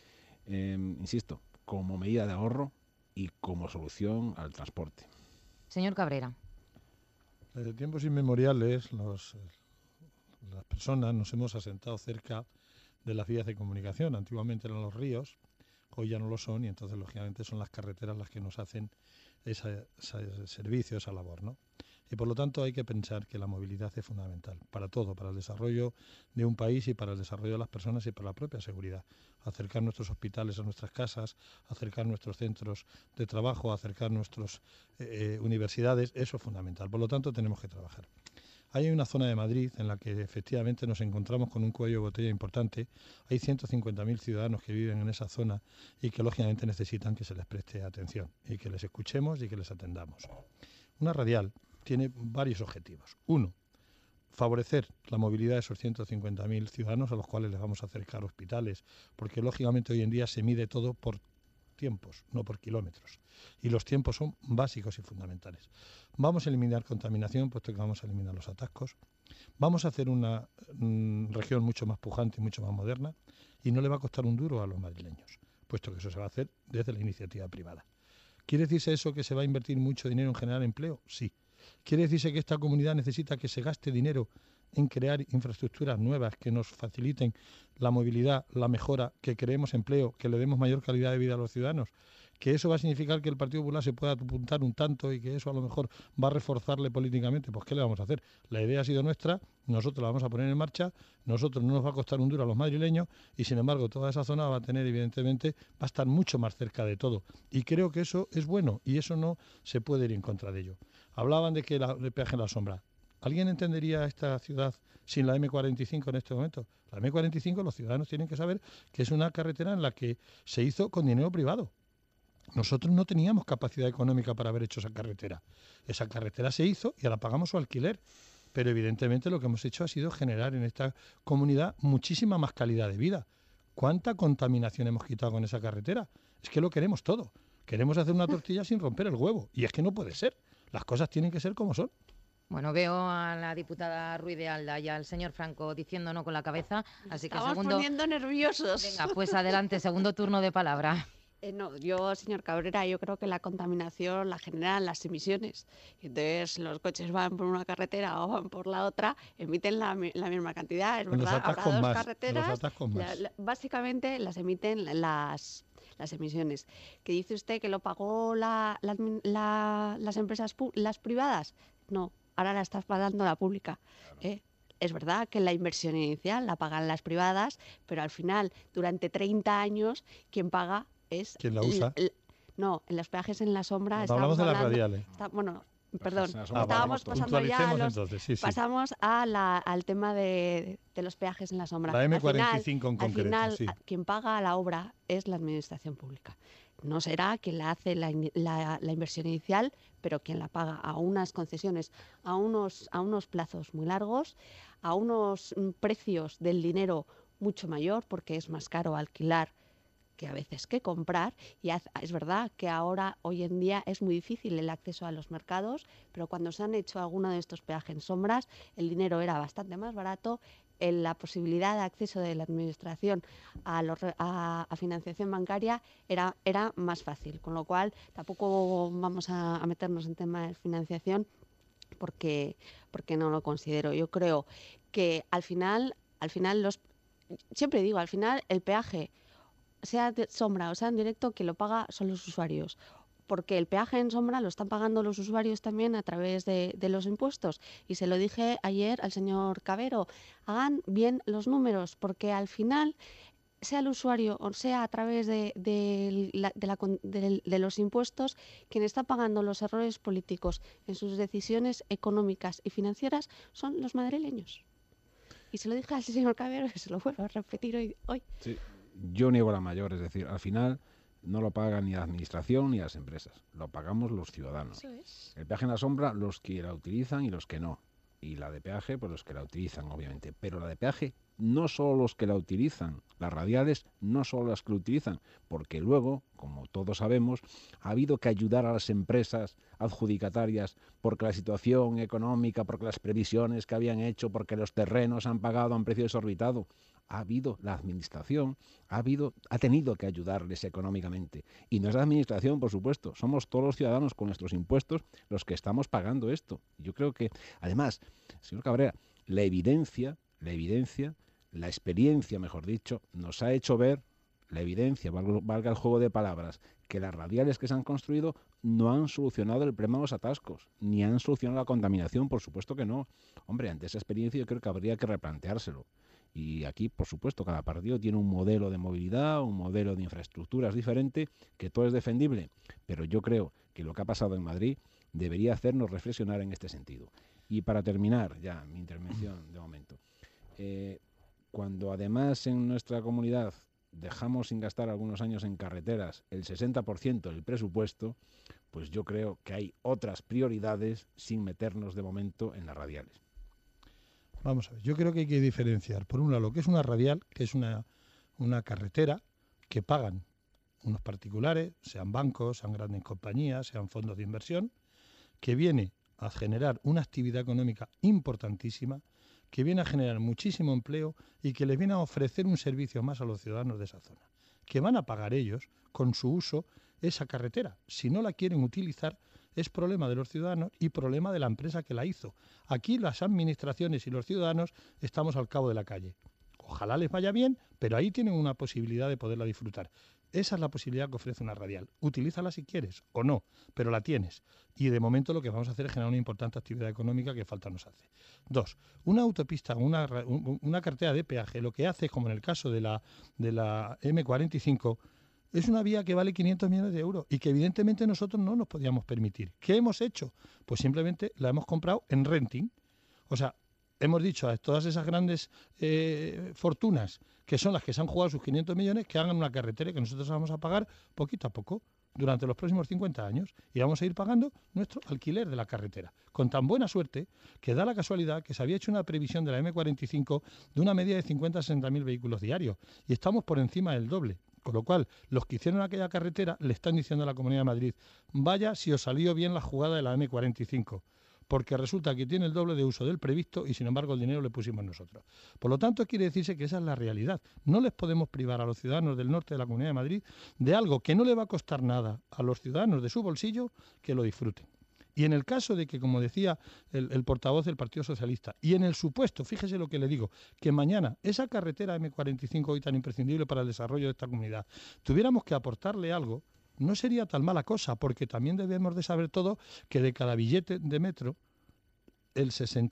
Insisto, como medida de ahorro y como solución al transporte. Señor Cabrera. Desde tiempos inmemoriales las personas nos hemos asentado cerca de las vías de comunicación. Antiguamente eran los ríos, hoy ya no lo son y entonces lógicamente son las carreteras las que nos hacen ese servicio, esa labor, ¿no? Y por lo tanto hay que pensar que la movilidad es fundamental para todo, para el desarrollo de un país y para el desarrollo de las personas y para la propia seguridad. Acercar nuestros hospitales a nuestras casas, acercar nuestros centros de trabajo, acercar nuestras universidades, eso es fundamental. Por lo tanto tenemos que trabajar. Hay una zona de Madrid en la que efectivamente nos encontramos con un cuello de botella importante. Hay 150.000 ciudadanos que viven en esa zona y que lógicamente necesitan que se les preste atención y que les escuchemos y que les atendamos. Una radial tiene varios objetivos. Uno, favorecer la movilidad de esos 150.000 ciudadanos a los cuales les vamos a acercar hospitales, porque lógicamente hoy en día se mide todo por tiempos, no por kilómetros. Y los tiempos son básicos y fundamentales. Vamos a eliminar contaminación, puesto que vamos a eliminar los atascos. Vamos a hacer una región mucho más pujante y mucho más moderna, y no le va a costar un duro a los madrileños, puesto que eso se va a hacer desde la iniciativa privada. ¿Quiere decirse eso que se va a invertir mucho dinero en generar empleo? Sí. ¿Quiere decirse que esta comunidad necesita que se gaste dinero en crear infraestructuras nuevas que nos faciliten la movilidad, la mejora, que creemos empleo, que le demos mayor calidad de vida a los ciudadanos? ¿Que eso va a significar que el Partido Popular se pueda apuntar un tanto y que eso a lo mejor va a reforzarle políticamente? Pues ¿qué le vamos a hacer? La idea ha sido nuestra, nosotros la vamos a poner en marcha, nosotros no nos va a costar un duro a los madrileños y sin embargo toda esa zona va a tener, evidentemente, va a estar mucho más cerca de todo. Y creo que eso es bueno y eso no se puede ir en contra de ello. Hablaban de que el peaje en la sombra. ¿Alguien entendería esta ciudad sin la M45 en este momento? La M45 los ciudadanos tienen que saber que es una carretera en la que se hizo con dinero privado. Nosotros no teníamos capacidad económica para haber hecho esa carretera. Esa carretera se hizo y ahora pagamos su alquiler. Pero evidentemente lo que hemos hecho ha sido generar en esta comunidad muchísima más calidad de vida. ¿Cuánta contaminación hemos quitado con esa carretera? Es que lo queremos todo. Queremos hacer una tortilla sin romper el huevo. Y es que no puede ser. Las cosas tienen que ser como son. Bueno, veo a la diputada Ruiz de Alda y al señor Franco diciendo no con la cabeza, así que Estamos segundo... poniendo nerviosos. Venga, pues adelante, segundo turno de palabra. No, yo, señor Cabrera, yo creo que la contaminación la generan las emisiones. Entonces, los coches van por una carretera o van por la otra, emiten la misma cantidad, es verdad. Habrá dos carreteras, básicamente las emiten las emisiones. ¿Que dice usted que lo pagó las empresas las privadas? No, ahora la está pagando la pública. Es verdad que la inversión inicial la pagan las privadas, pero al final, durante 30 años, quien paga es... ¿Quién la usa? No, en los peajes en la sombra... Hablamos de las radiales. Perdón, estábamos pasando ya pasamos al tema de los peajes en la sombra. La M45 en concreto. Al final, quien paga la obra es la administración pública. No será quien la hace la inversión inicial, pero quien la paga a unas concesiones, a unos plazos muy largos, a unos precios del dinero mucho mayor, porque es más caro alquilar que a veces que comprar, y es verdad que hoy en día es muy difícil el acceso a los mercados, pero cuando se han hecho alguno de estos peajes en sombras, el dinero era bastante más barato, la posibilidad de acceso de la administración a financiación bancaria era más fácil, con lo cual tampoco vamos a meternos en tema de financiación porque no lo considero. Yo creo que al final siempre digo, al final el peaje, sea de sombra o sea en directo, que lo paga son los usuarios, porque el peaje en sombra lo están pagando los usuarios también a través de los impuestos. Y se lo dije ayer al señor Cabero, hagan bien los números, porque al final, sea el usuario o sea a través de los impuestos, quien está pagando los errores políticos en sus decisiones económicas y financieras son los madrileños. Y se lo dije al señor Cabero y se lo vuelvo a repetir hoy. Sí. Yo niego la mayor, es decir, al final no lo paga ni la administración ni las empresas, lo pagamos los ciudadanos. Eso es. El peaje en la sombra, los que la utilizan y los que no. Y la de peaje, pues los que la utilizan, obviamente. Pero la de peaje, no solo los que la utilizan, las radiales, no solo las que lo utilizan, porque luego, como todos sabemos, ha habido que ayudar a las empresas adjudicatarias porque la situación económica, porque las previsiones que habían hecho, porque los terrenos han pagado a un precio desorbitado. La administración ha tenido que ayudarles económicamente. Y no es la administración, por supuesto, somos todos los ciudadanos con nuestros impuestos los que estamos pagando esto. Yo creo que, además, señor Cabrera, la evidencia, la experiencia, mejor dicho, nos ha hecho ver, la evidencia, valga el juego de palabras, que las radiales que se han construido no han solucionado el problema de los atascos, ni han solucionado la contaminación, por supuesto que no. Hombre, ante esa experiencia yo creo que habría que replanteárselo. Y aquí, por supuesto, cada partido tiene un modelo de movilidad, un modelo de infraestructuras diferente, que todo es defendible. Pero yo creo que lo que ha pasado en Madrid debería hacernos reflexionar en este sentido. Y para terminar ya mi intervención de momento, cuando además en nuestra comunidad dejamos sin gastar algunos años en carreteras el 60% del presupuesto, pues yo creo que hay otras prioridades sin meternos de momento en las radiales. Vamos a ver, yo creo que hay que diferenciar, por un lado, lo que es una radial, que es una carretera que pagan unos particulares, sean bancos, sean grandes compañías, sean fondos de inversión, que viene a generar una actividad económica importantísima, que viene a generar muchísimo empleo y que les viene a ofrecer un servicio más a los ciudadanos de esa zona, que van a pagar ellos con su uso esa carretera. Si no la quieren utilizar, es problema de los ciudadanos y problema de la empresa que la hizo. Aquí las administraciones y los ciudadanos estamos al cabo de la calle. Ojalá les vaya bien, pero ahí tienen una posibilidad de poderla disfrutar. Esa es la posibilidad que ofrece una radial. Utilízala si quieres o no, pero la tienes. Y de momento lo que vamos a hacer es generar una importante actividad económica que falta nos hace. 2. Una autopista, una carretera de peaje, lo que hace, como en el caso de la M45, es una vía que vale 500 millones de euros y que evidentemente nosotros no nos podíamos permitir. ¿Qué hemos hecho? Pues simplemente la hemos comprado en renting. O sea, hemos dicho a todas esas grandes fortunas, que son las que se han jugado sus 500 millones, que hagan una carretera que nosotros vamos a pagar poquito a poco durante los próximos 50 años y vamos a ir pagando nuestro alquiler de la carretera. Con tan buena suerte que da la casualidad que se había hecho una previsión de la M45 de una media de 50 a 60.000 vehículos diarios y estamos por encima del doble. Con lo cual, los que hicieron aquella carretera le están diciendo a la Comunidad de Madrid, vaya si os salió bien la jugada de la M45. Porque resulta que tiene el doble de uso del previsto y sin embargo el dinero le pusimos nosotros. Por lo tanto, quiere decirse que esa es la realidad. No les podemos privar a los ciudadanos del norte de la Comunidad de Madrid de algo que no le va a costar nada a los ciudadanos de su bolsillo que lo disfruten. Y en el caso de que, como decía el portavoz del Partido Socialista, y en el supuesto, fíjese lo que le digo, que mañana esa carretera M45 hoy tan imprescindible para el desarrollo de esta comunidad, tuviéramos que aportarle algo, no sería tan mala cosa, porque también debemos de saber todo que de cada billete de metro, el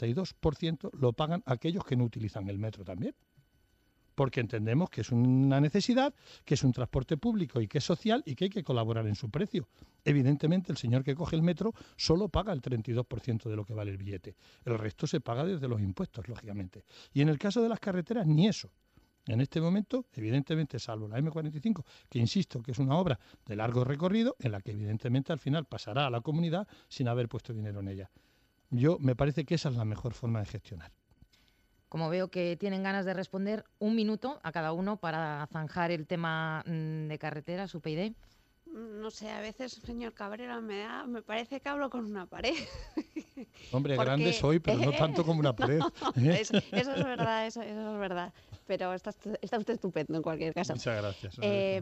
62% lo pagan aquellos que no utilizan el metro también. Porque entendemos que es una necesidad, que es un transporte público y que es social y que hay que colaborar en su precio. Evidentemente, el señor que coge el metro solo paga el 32% de lo que vale el billete. El resto se paga desde los impuestos, lógicamente. Y en el caso de las carreteras, ni eso. En este momento, evidentemente, salvo la M45, que insisto que es una obra de largo recorrido, en la que evidentemente al final pasará a la comunidad sin haber puesto dinero en ella. Me parece que esa es la mejor forma de gestionar. Como veo que tienen ganas de responder, 1 minuto a cada uno para zanjar el tema de carreteras, UPyD. No sé, a veces, señor Cabrera, me parece que hablo con una pared. Hombre, porque grande soy, pero no tanto como una pared. No, eso es verdad, eso es verdad. Pero está usted estupendo en cualquier caso. Muchas gracias.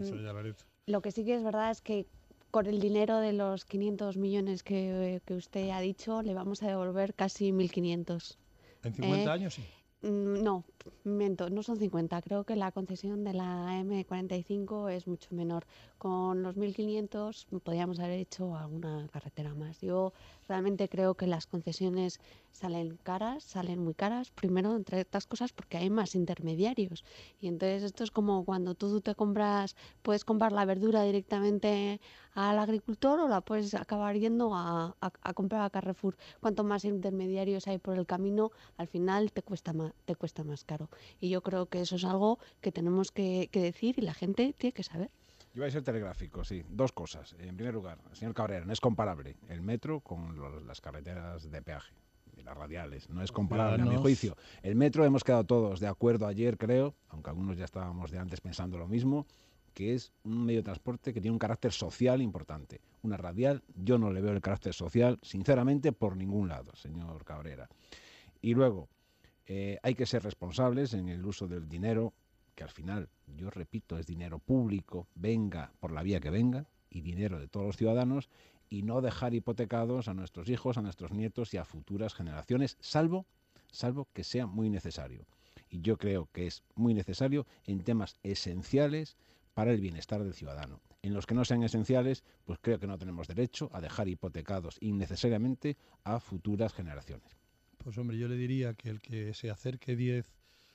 Lo que sí que es verdad es que con el dinero de los 500 millones que usted ha dicho, le vamos a devolver casi 1.500. ¿En 50 años sí? No, miento, no son 50. Creo que la concesión de la M45 es mucho menor. Con los 1.500 podríamos haber hecho alguna carretera más. Yo realmente creo que las concesiones salen muy caras. Primero, entre otras cosas, porque hay más intermediarios. Y entonces esto es como cuando tú puedes comprar la verdura directamente al agricultor o la puedes acabar yendo a comprar a Carrefour. Cuanto más intermediarios hay por el camino, al final te cuesta más caro. Y yo creo que eso es algo que tenemos que decir y la gente tiene que saber. Yo voy a ser telegráfico, sí. 2 cosas. En primer lugar, señor Cabrera, no es comparable el metro con las carreteras de peaje y las radiales. No es comparable, a mi juicio. El metro hemos quedado todos de acuerdo ayer, creo, aunque algunos ya estábamos de antes pensando lo mismo, que es un medio de transporte que tiene un carácter social importante. Una radial, yo no le veo el carácter social, sinceramente, por ningún lado, señor Cabrera. Y luego, hay que ser responsables en el uso del dinero, que al final, yo repito, es dinero público, venga por la vía que venga, y dinero de todos los ciudadanos, y no dejar hipotecados a nuestros hijos, a nuestros nietos y a futuras generaciones, salvo que sea muy necesario. Y yo creo que es muy necesario en temas esenciales para el bienestar del ciudadano. En los que no sean esenciales, pues creo que no tenemos derecho a dejar hipotecados innecesariamente a futuras generaciones. Pues hombre, yo le diría que el que se acerque 10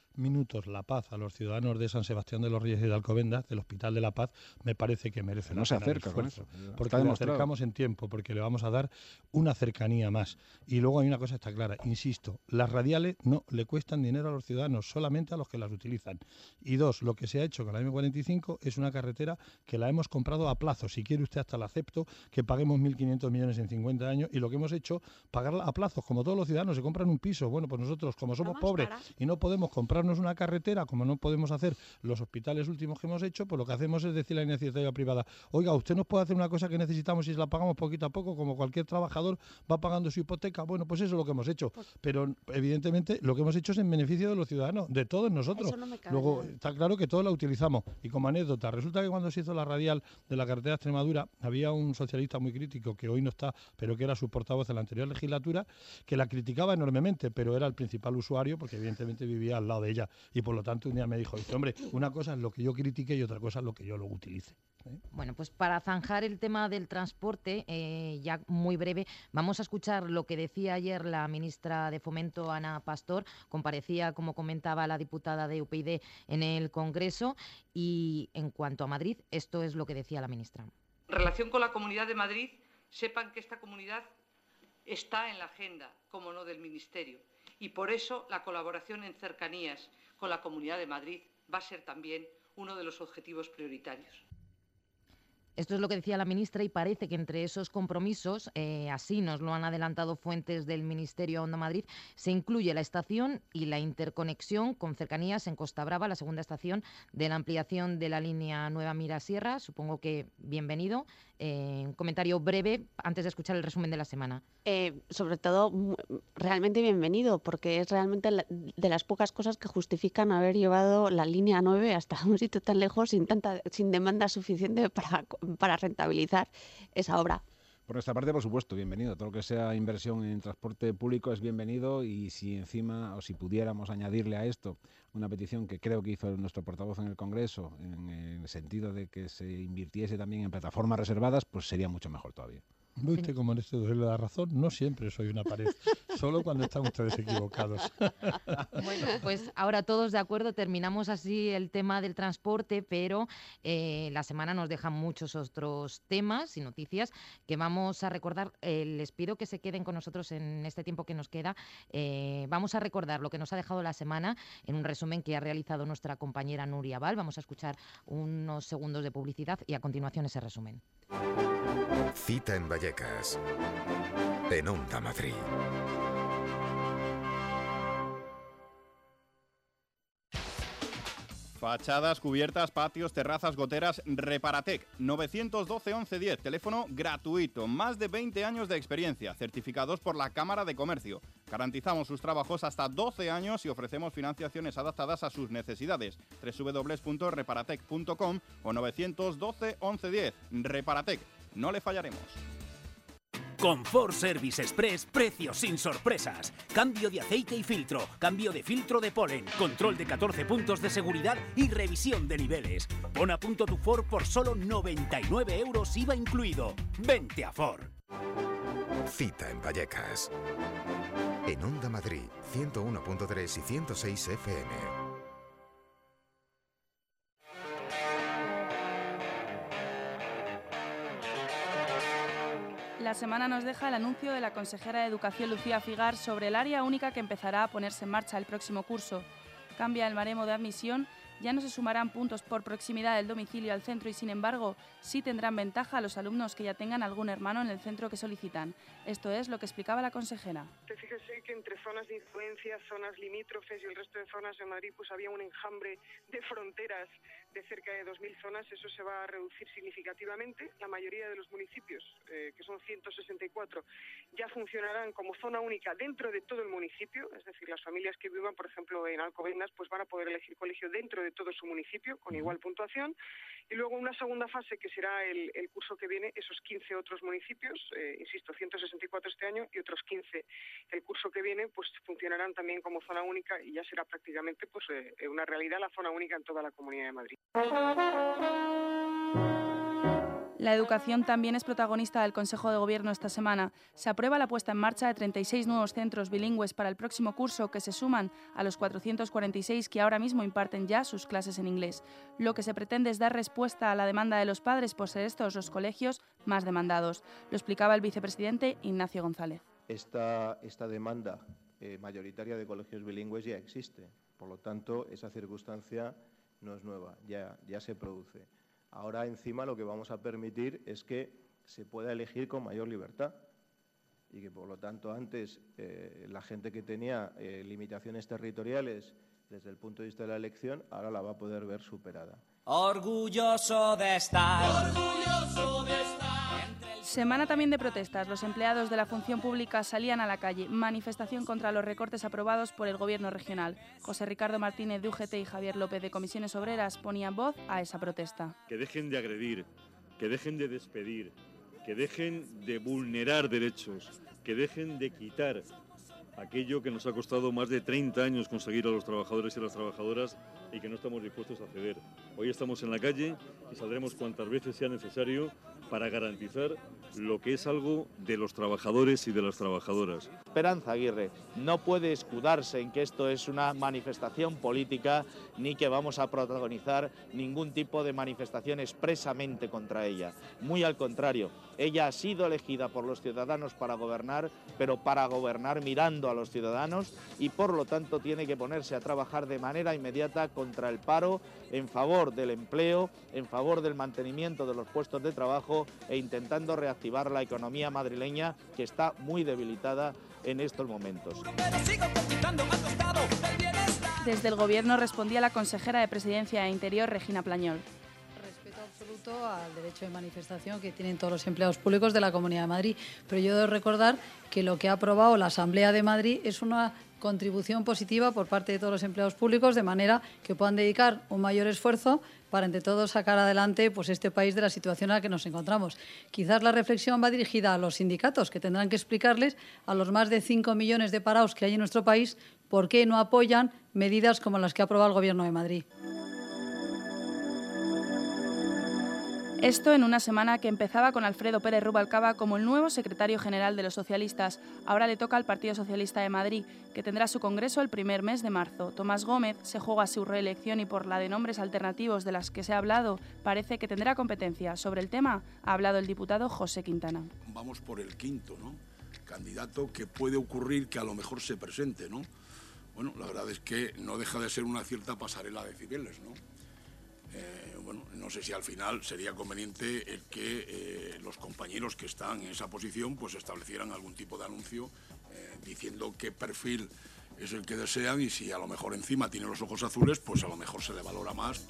minutos la paz a los ciudadanos de San Sebastián de los Reyes y de Alcobendas, del Hospital de la Paz, me parece que merece no se acerca con eso. Porque le acercamos en tiempo, porque le vamos a dar una cercanía más. Y luego hay una cosa está clara, insisto, las radiales no le cuestan dinero a los ciudadanos, solamente a los que las utilizan. Y dos, lo que se ha hecho con la M45 es una carretera que la hemos comprado a plazo. Si quiere usted hasta la acepto, que paguemos 1.500 millones en 50 años, y lo que hemos hecho, pagarla a plazos, como todos los ciudadanos se compran un piso. Bueno, pues nosotros, como somos pobres y no podemos comprarnos una carretera, como no podemos hacer los hospitales últimos que hemos hecho, pues lo que hacemos es decirle a la iniciativa privada, oiga, usted nos puede hacer una cosa que necesitamos y la pagamos poquito a poco, como cualquier trabajador va pagando su hipoteca. Bueno, pues eso es lo que hemos hecho. Pero evidentemente lo que hemos hecho es en beneficio de los ciudadanos, de todos nosotros. Luego está claro que todos la utilizamos. Y como anécdota, resulta que cuando se hizo la radial de la carretera de Extremadura, había un socialista muy crítico, que hoy no está, pero que era su portavoz en la anterior legislatura, que la criticaba enormemente, pero era el principal usuario, porque evidentemente vivía al lado de ella. Y por lo tanto un día me dijo, hombre, una cosa es lo que yo critique y otra cosa es lo que yo lo utilice. Bueno, pues para zanjar el tema del transporte, ya muy breve, vamos a escuchar lo que decía ayer la ministra de Fomento, Ana Pastor. Comparecía, como comentaba la diputada de UPyD, en el Congreso. Y en cuanto a Madrid, esto es lo que decía la ministra. En relación con la Comunidad de Madrid, sepan que esta comunidad está en la agenda, como no, del Ministerio. Y por eso la colaboración en cercanías con la Comunidad de Madrid va a ser también uno de los objetivos prioritarios. Esto es lo que decía la ministra y parece que entre esos compromisos, así nos lo han adelantado fuentes del Ministerio a Onda Madrid, se incluye la estación y la interconexión con cercanías en Costa Brava, la segunda estación de la ampliación de la línea Nueva Mira-Sierra. Supongo que bienvenido. Un comentario breve antes de escuchar el resumen de la semana. Sobre todo, realmente bienvenido, porque es realmente de las pocas cosas que justifican haber llevado la línea 9 hasta un sitio tan lejos sin demanda suficiente para rentabilizar esa obra. Por nuestra parte, por supuesto, bienvenido. Todo lo que sea inversión en transporte público es bienvenido, y si encima, o si pudiéramos añadirle a esto una petición que creo que hizo nuestro portavoz en el Congreso, en el sentido de que se invirtiese también en plataformas reservadas, pues sería mucho mejor todavía. ¿Ve usted cómo en esto duele la razón? No siempre soy una pared, solo cuando están ustedes equivocados. Bueno, pues ahora todos de acuerdo, terminamos así el tema del transporte, pero la semana nos deja muchos otros temas y noticias que vamos a recordar. Les pido que se queden con nosotros en este tiempo que nos queda. Vamos a recordar lo que nos ha dejado la semana en un resumen que ha realizado nuestra compañera Nuria Val. Vamos a escuchar unos segundos de publicidad y a continuación ese resumen. Cita en Vallecas, en Onda Madrid. Fachadas, cubiertas, patios, terrazas, goteras, Reparatec, 912 1110, teléfono gratuito, más de 20 años de experiencia, certificados por la Cámara de Comercio. Garantizamos sus trabajos hasta 12 años y ofrecemos financiaciones adaptadas a sus necesidades. www.reparatec.com o 912 1110. Reparatec, no le fallaremos. Confort Service Express, precios sin sorpresas. Cambio de aceite y filtro, cambio de filtro de polen, control de 14 puntos de seguridad y revisión de niveles. Pon a punto tu Ford por solo 99 € IVA incluido. Vente a Ford. Cita en Vallecas. En Onda Madrid, 101.3 y 106 FM. La semana nos deja el anuncio de la consejera de Educación Lucía Figar sobre el área única que empezará a ponerse en marcha el próximo curso. Cambia el baremo de admisión, ya no se sumarán puntos por proximidad del domicilio al centro y, sin embargo, sí tendrán ventaja a los alumnos que ya tengan algún hermano en el centro que solicitan. Esto es lo que explicaba la consejera. Fíjese que entre zonas de influencia, zonas limítrofes y el resto de zonas de Madrid, pues había un enjambre de fronteras de cerca de 2.000 zonas. Eso se va a reducir significativamente. La mayoría de los municipios, que son 164, ya funcionarán como zona única dentro de todo el municipio. Es decir, las familias que vivan, por ejemplo, en Alcobendas, pues van a poder elegir colegio dentro de todo su municipio con igual puntuación. Y luego una segunda fase, que será el curso que viene, esos 15 otros municipios, insisto, 164 este año y otros 15 el curso que viene, pues funcionarán también como zona única y ya será prácticamente pues una realidad la zona única en toda la Comunidad de Madrid. La educación también es protagonista del Consejo de Gobierno esta semana. Se aprueba la puesta en marcha de 36 nuevos centros bilingües para el próximo curso que se suman a los 446 que ahora mismo imparten ya sus clases en inglés. Lo que se pretende es dar respuesta a la demanda de los padres por ser estos los colegios más demandados. Lo explicaba el vicepresidente Ignacio González. Esta demanda mayoritaria de colegios bilingües ya existe. Por lo tanto, esa circunstancia no es nueva, ya se produce. Ahora, encima, lo que vamos a permitir es que se pueda elegir con mayor libertad y que, por lo tanto, antes la gente que tenía limitaciones territoriales desde el punto de vista de la elección, ahora la va a poder ver superada. Orgulloso de estar. Semana también de protestas. Los empleados de la función pública salían a la calle. Manifestación contra los recortes aprobados por el Gobierno regional. José Ricardo Martínez de UGT y Javier López de Comisiones Obreras ponían voz a esa protesta. Que dejen de agredir, que dejen de despedir, que dejen de vulnerar derechos, que dejen de quitar aquello que nos ha costado más de 30 años conseguir a los trabajadores y a las trabajadoras y que no estamos dispuestos a ceder. Hoy estamos en la calle y saldremos cuantas veces sea necesario para garantizar lo que es algo de los trabajadores y de las trabajadoras. Esperanza Aguirre no puede escudarse en que esto es una manifestación política ni que vamos a protagonizar ningún tipo de manifestación expresamente contra ella. Muy al contrario, ella ha sido elegida por los ciudadanos para gobernar, pero para gobernar mirando a los ciudadanos y por lo tanto tiene que ponerse a trabajar de manera inmediata contra el paro, en favor del empleo, en favor del mantenimiento de los puestos de trabajo e intentando reactivar la economía madrileña que está muy debilitada en estos momentos. Desde el Gobierno respondía la consejera de Presidencia e Interior, Regina Plañol. Respeto absoluto al derecho de manifestación que tienen todos los empleados públicos de la Comunidad de Madrid, pero yo debo recordar que lo que ha aprobado la Asamblea de Madrid es una contribución positiva por parte de todos los empleados públicos, de manera que puedan dedicar un mayor esfuerzo para entre todos sacar adelante pues este país de la situación en la que nos encontramos. Quizás la reflexión va dirigida a los sindicatos, que tendrán que explicarles a los más de 5 millones de parados que hay en nuestro país por qué no apoyan medidas como las que ha aprobado el Gobierno de Madrid. Esto en una semana que empezaba con Alfredo Pérez Rubalcaba como el nuevo secretario general de los socialistas. Ahora le toca al Partido Socialista de Madrid, que tendrá su congreso el primer mes de marzo. Tomás Gómez se juega su reelección y por la de nombres alternativos de las que se ha hablado, parece que tendrá competencia. Sobre el tema ha hablado el diputado José Quintana. Vamos por el quinto, ¿no? Candidato que puede ocurrir que a lo mejor se presente, ¿no? Bueno, la verdad es que no deja de ser una cierta pasarela de cibeles, ¿no? Bueno, no sé si al final sería conveniente el que los compañeros que están en esa posición pues establecieran algún tipo de anuncio diciendo qué perfil es el que desean y si a lo mejor encima tiene los ojos azules, pues a lo mejor se le valora más.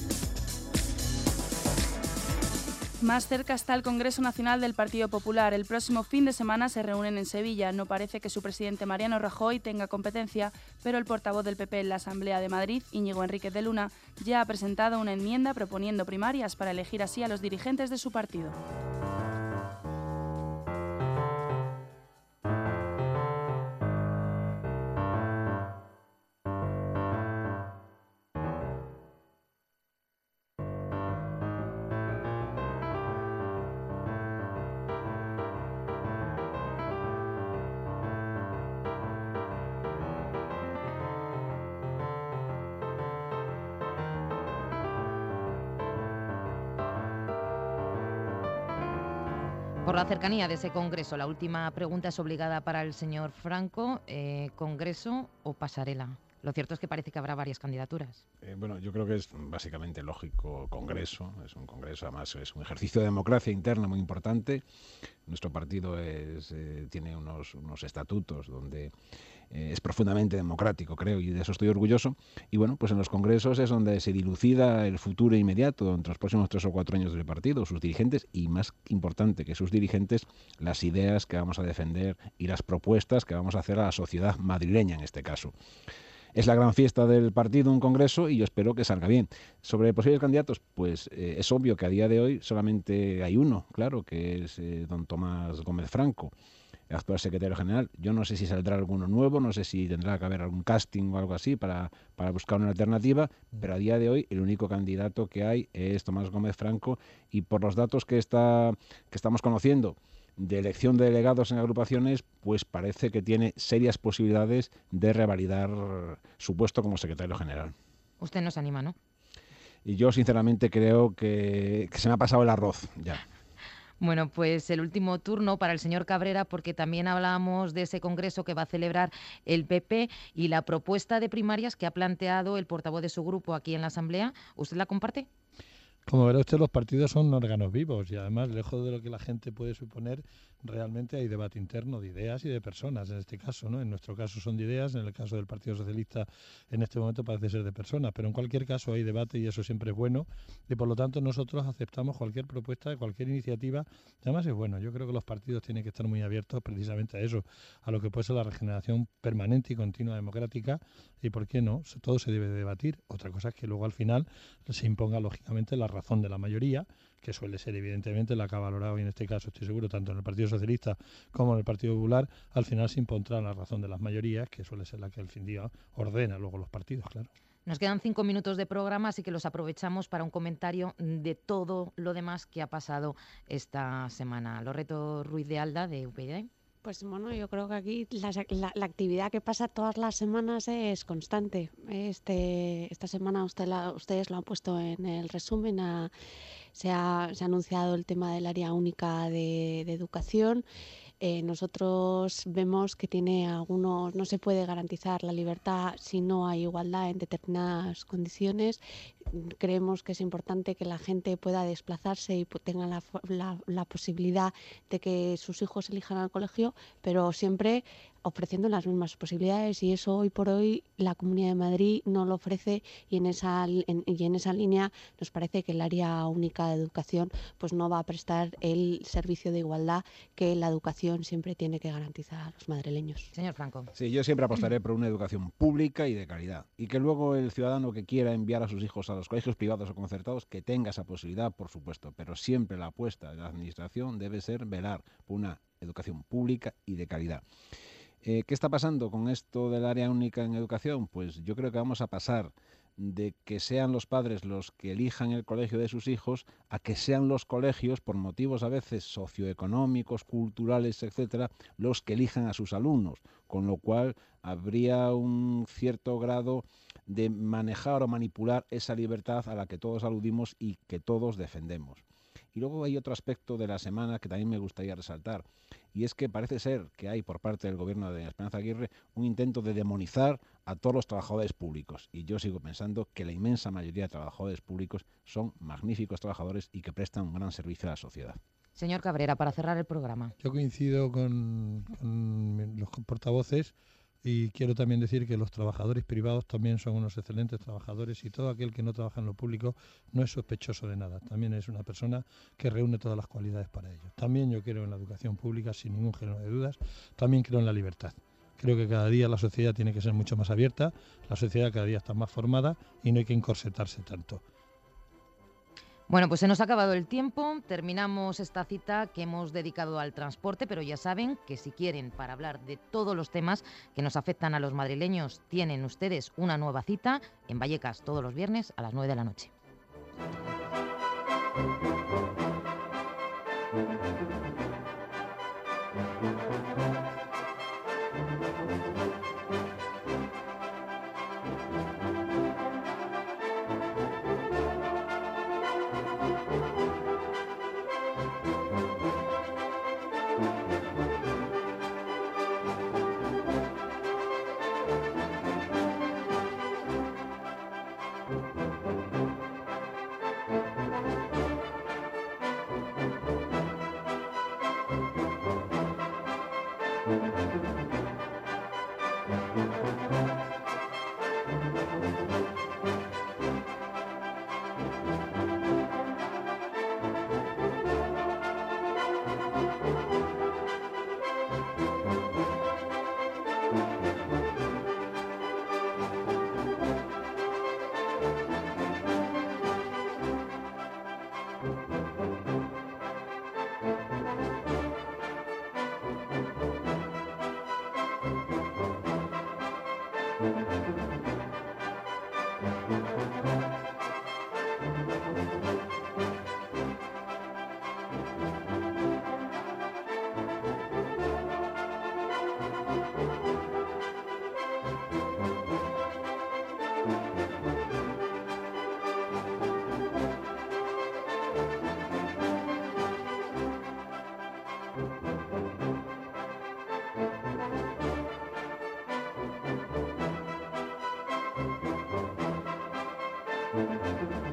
Más cerca está el Congreso Nacional del Partido Popular. El próximo fin de semana se reúnen en Sevilla. No parece que su presidente Mariano Rajoy tenga competencia, pero el portavoz del PP en la Asamblea de Madrid, Íñigo Enríquez de Luna, ya ha presentado una enmienda proponiendo primarias para elegir así a los dirigentes de su partido. Por la cercanía de ese congreso, la última pregunta es obligada para el señor Franco. ¿Congreso o pasarela? Lo cierto es que parece que habrá varias candidaturas. Bueno, yo creo que es básicamente lógico congreso. Es un congreso, además es un ejercicio de democracia interna muy importante. Nuestro partido tiene unos estatutos donde es profundamente democrático, creo, y de eso estoy orgulloso. Y bueno, pues en los congresos es donde se dilucida el futuro inmediato, entre los próximos 3 o 4 años del partido, sus dirigentes y, más importante que sus dirigentes, las ideas que vamos a defender y las propuestas que vamos a hacer a la sociedad madrileña en este caso. Es la gran fiesta del partido, un congreso, y yo espero que salga bien. Sobre posibles candidatos, pues es obvio que a día de hoy solamente hay uno, claro, que es don Tomás Gómez Franco. el actual secretario general. Yo no sé si saldrá alguno nuevo, no sé si tendrá que haber algún casting o algo así para buscar una alternativa, pero a día de hoy el único candidato que hay es Tomás Gómez Franco, y por los datos que estamos conociendo de elección de delegados en agrupaciones, pues parece que tiene serias posibilidades de revalidar su puesto como secretario general. Usted no se anima, ¿no? Y yo sinceramente creo que se me ha pasado el arroz ya. Bueno, pues el último turno para el señor Cabrera, porque también hablábamos de ese congreso que va a celebrar el PP y la propuesta de primarias que ha planteado el portavoz de su grupo aquí en la Asamblea. ¿Usted la comparte? Como verá usted, los partidos son órganos vivos y además, lejos de lo que la gente puede suponer, realmente hay debate interno de ideas y de personas en este caso, ¿no? En nuestro caso son de ideas, en el caso del Partido Socialista en este momento parece ser de personas, pero en cualquier caso hay debate y eso siempre es bueno, y por lo tanto nosotros aceptamos cualquier propuesta, cualquier iniciativa, y además es bueno. Yo creo que los partidos tienen que estar muy abiertos precisamente a eso, a lo que puede ser la regeneración permanente y continua democrática, y por qué no, todo se debe de debatir. Otra cosa es que luego al final se imponga lógicamente la razón de la mayoría, que suele ser evidentemente la que ha valorado, y en este caso estoy seguro, tanto en el Partido Socialista como en el Partido Popular, al final se impondrá la razón de las mayorías, que suele ser la que al fin día ordena luego los partidos, claro. Nos quedan 5 minutos de programa, así que los aprovechamos para un comentario de todo lo demás que ha pasado esta semana. Loreto Ruiz de Alda, de UPyD. Pues bueno, yo creo que aquí la actividad que pasa todas las semanas es constante. Esta semana ustedes lo han puesto en el resumen. Se ha anunciado el tema del área única de educación. Nosotros vemos que no se puede garantizar la libertad si no hay igualdad en determinadas condiciones. Creemos que es importante que la gente pueda desplazarse y tenga la posibilidad de que sus hijos elijan al colegio, pero siempre ofreciendo las mismas posibilidades, y eso hoy por hoy la Comunidad de Madrid no lo ofrece, y en esa línea nos parece que el área única de educación pues no va a prestar el servicio de igualdad que la educación siempre tiene que garantizar a los madrileños. Señor Franco. Sí, yo siempre apostaré por una educación pública y de calidad, y que luego el ciudadano que quiera enviar a sus hijos a los colegios privados o concertados, que tenga esa posibilidad, por supuesto, pero siempre la apuesta de la Administración debe ser velar por una educación pública y de calidad. ¿Qué está pasando con esto del área única en educación? Pues yo creo que vamos a pasar de que sean los padres los que elijan el colegio de sus hijos a que sean los colegios, por motivos a veces socioeconómicos, culturales, etcétera, los que elijan a sus alumnos, con lo cual habría un cierto grado de manejar o manipular esa libertad a la que todos aludimos y que todos defendemos. Y luego hay otro aspecto de la semana que también me gustaría resaltar, y es que parece ser que hay por parte del gobierno de Esperanza Aguirre un intento de demonizar a todos los trabajadores públicos, y yo sigo pensando que la inmensa mayoría de trabajadores públicos son magníficos trabajadores y que prestan un gran servicio a la sociedad. Señor Cabrera, para cerrar el programa. Yo coincido con los portavoces. Y quiero también decir que los trabajadores privados también son unos excelentes trabajadores, y todo aquel que no trabaja en lo público no es sospechoso de nada. También es una persona que reúne todas las cualidades para ello. También yo creo en la educación pública, sin ningún género de dudas. También creo en la libertad. Creo que cada día la sociedad tiene que ser mucho más abierta, la sociedad cada día está más formada y no hay que encorsetarse tanto. Bueno, pues se nos ha acabado el tiempo, terminamos esta cita que hemos dedicado al transporte, pero ya saben que si quieren, para hablar de todos los temas que nos afectan a los madrileños, tienen ustedes una nueva cita en Vallecas todos los viernes a las 9 de la noche. Vallecas.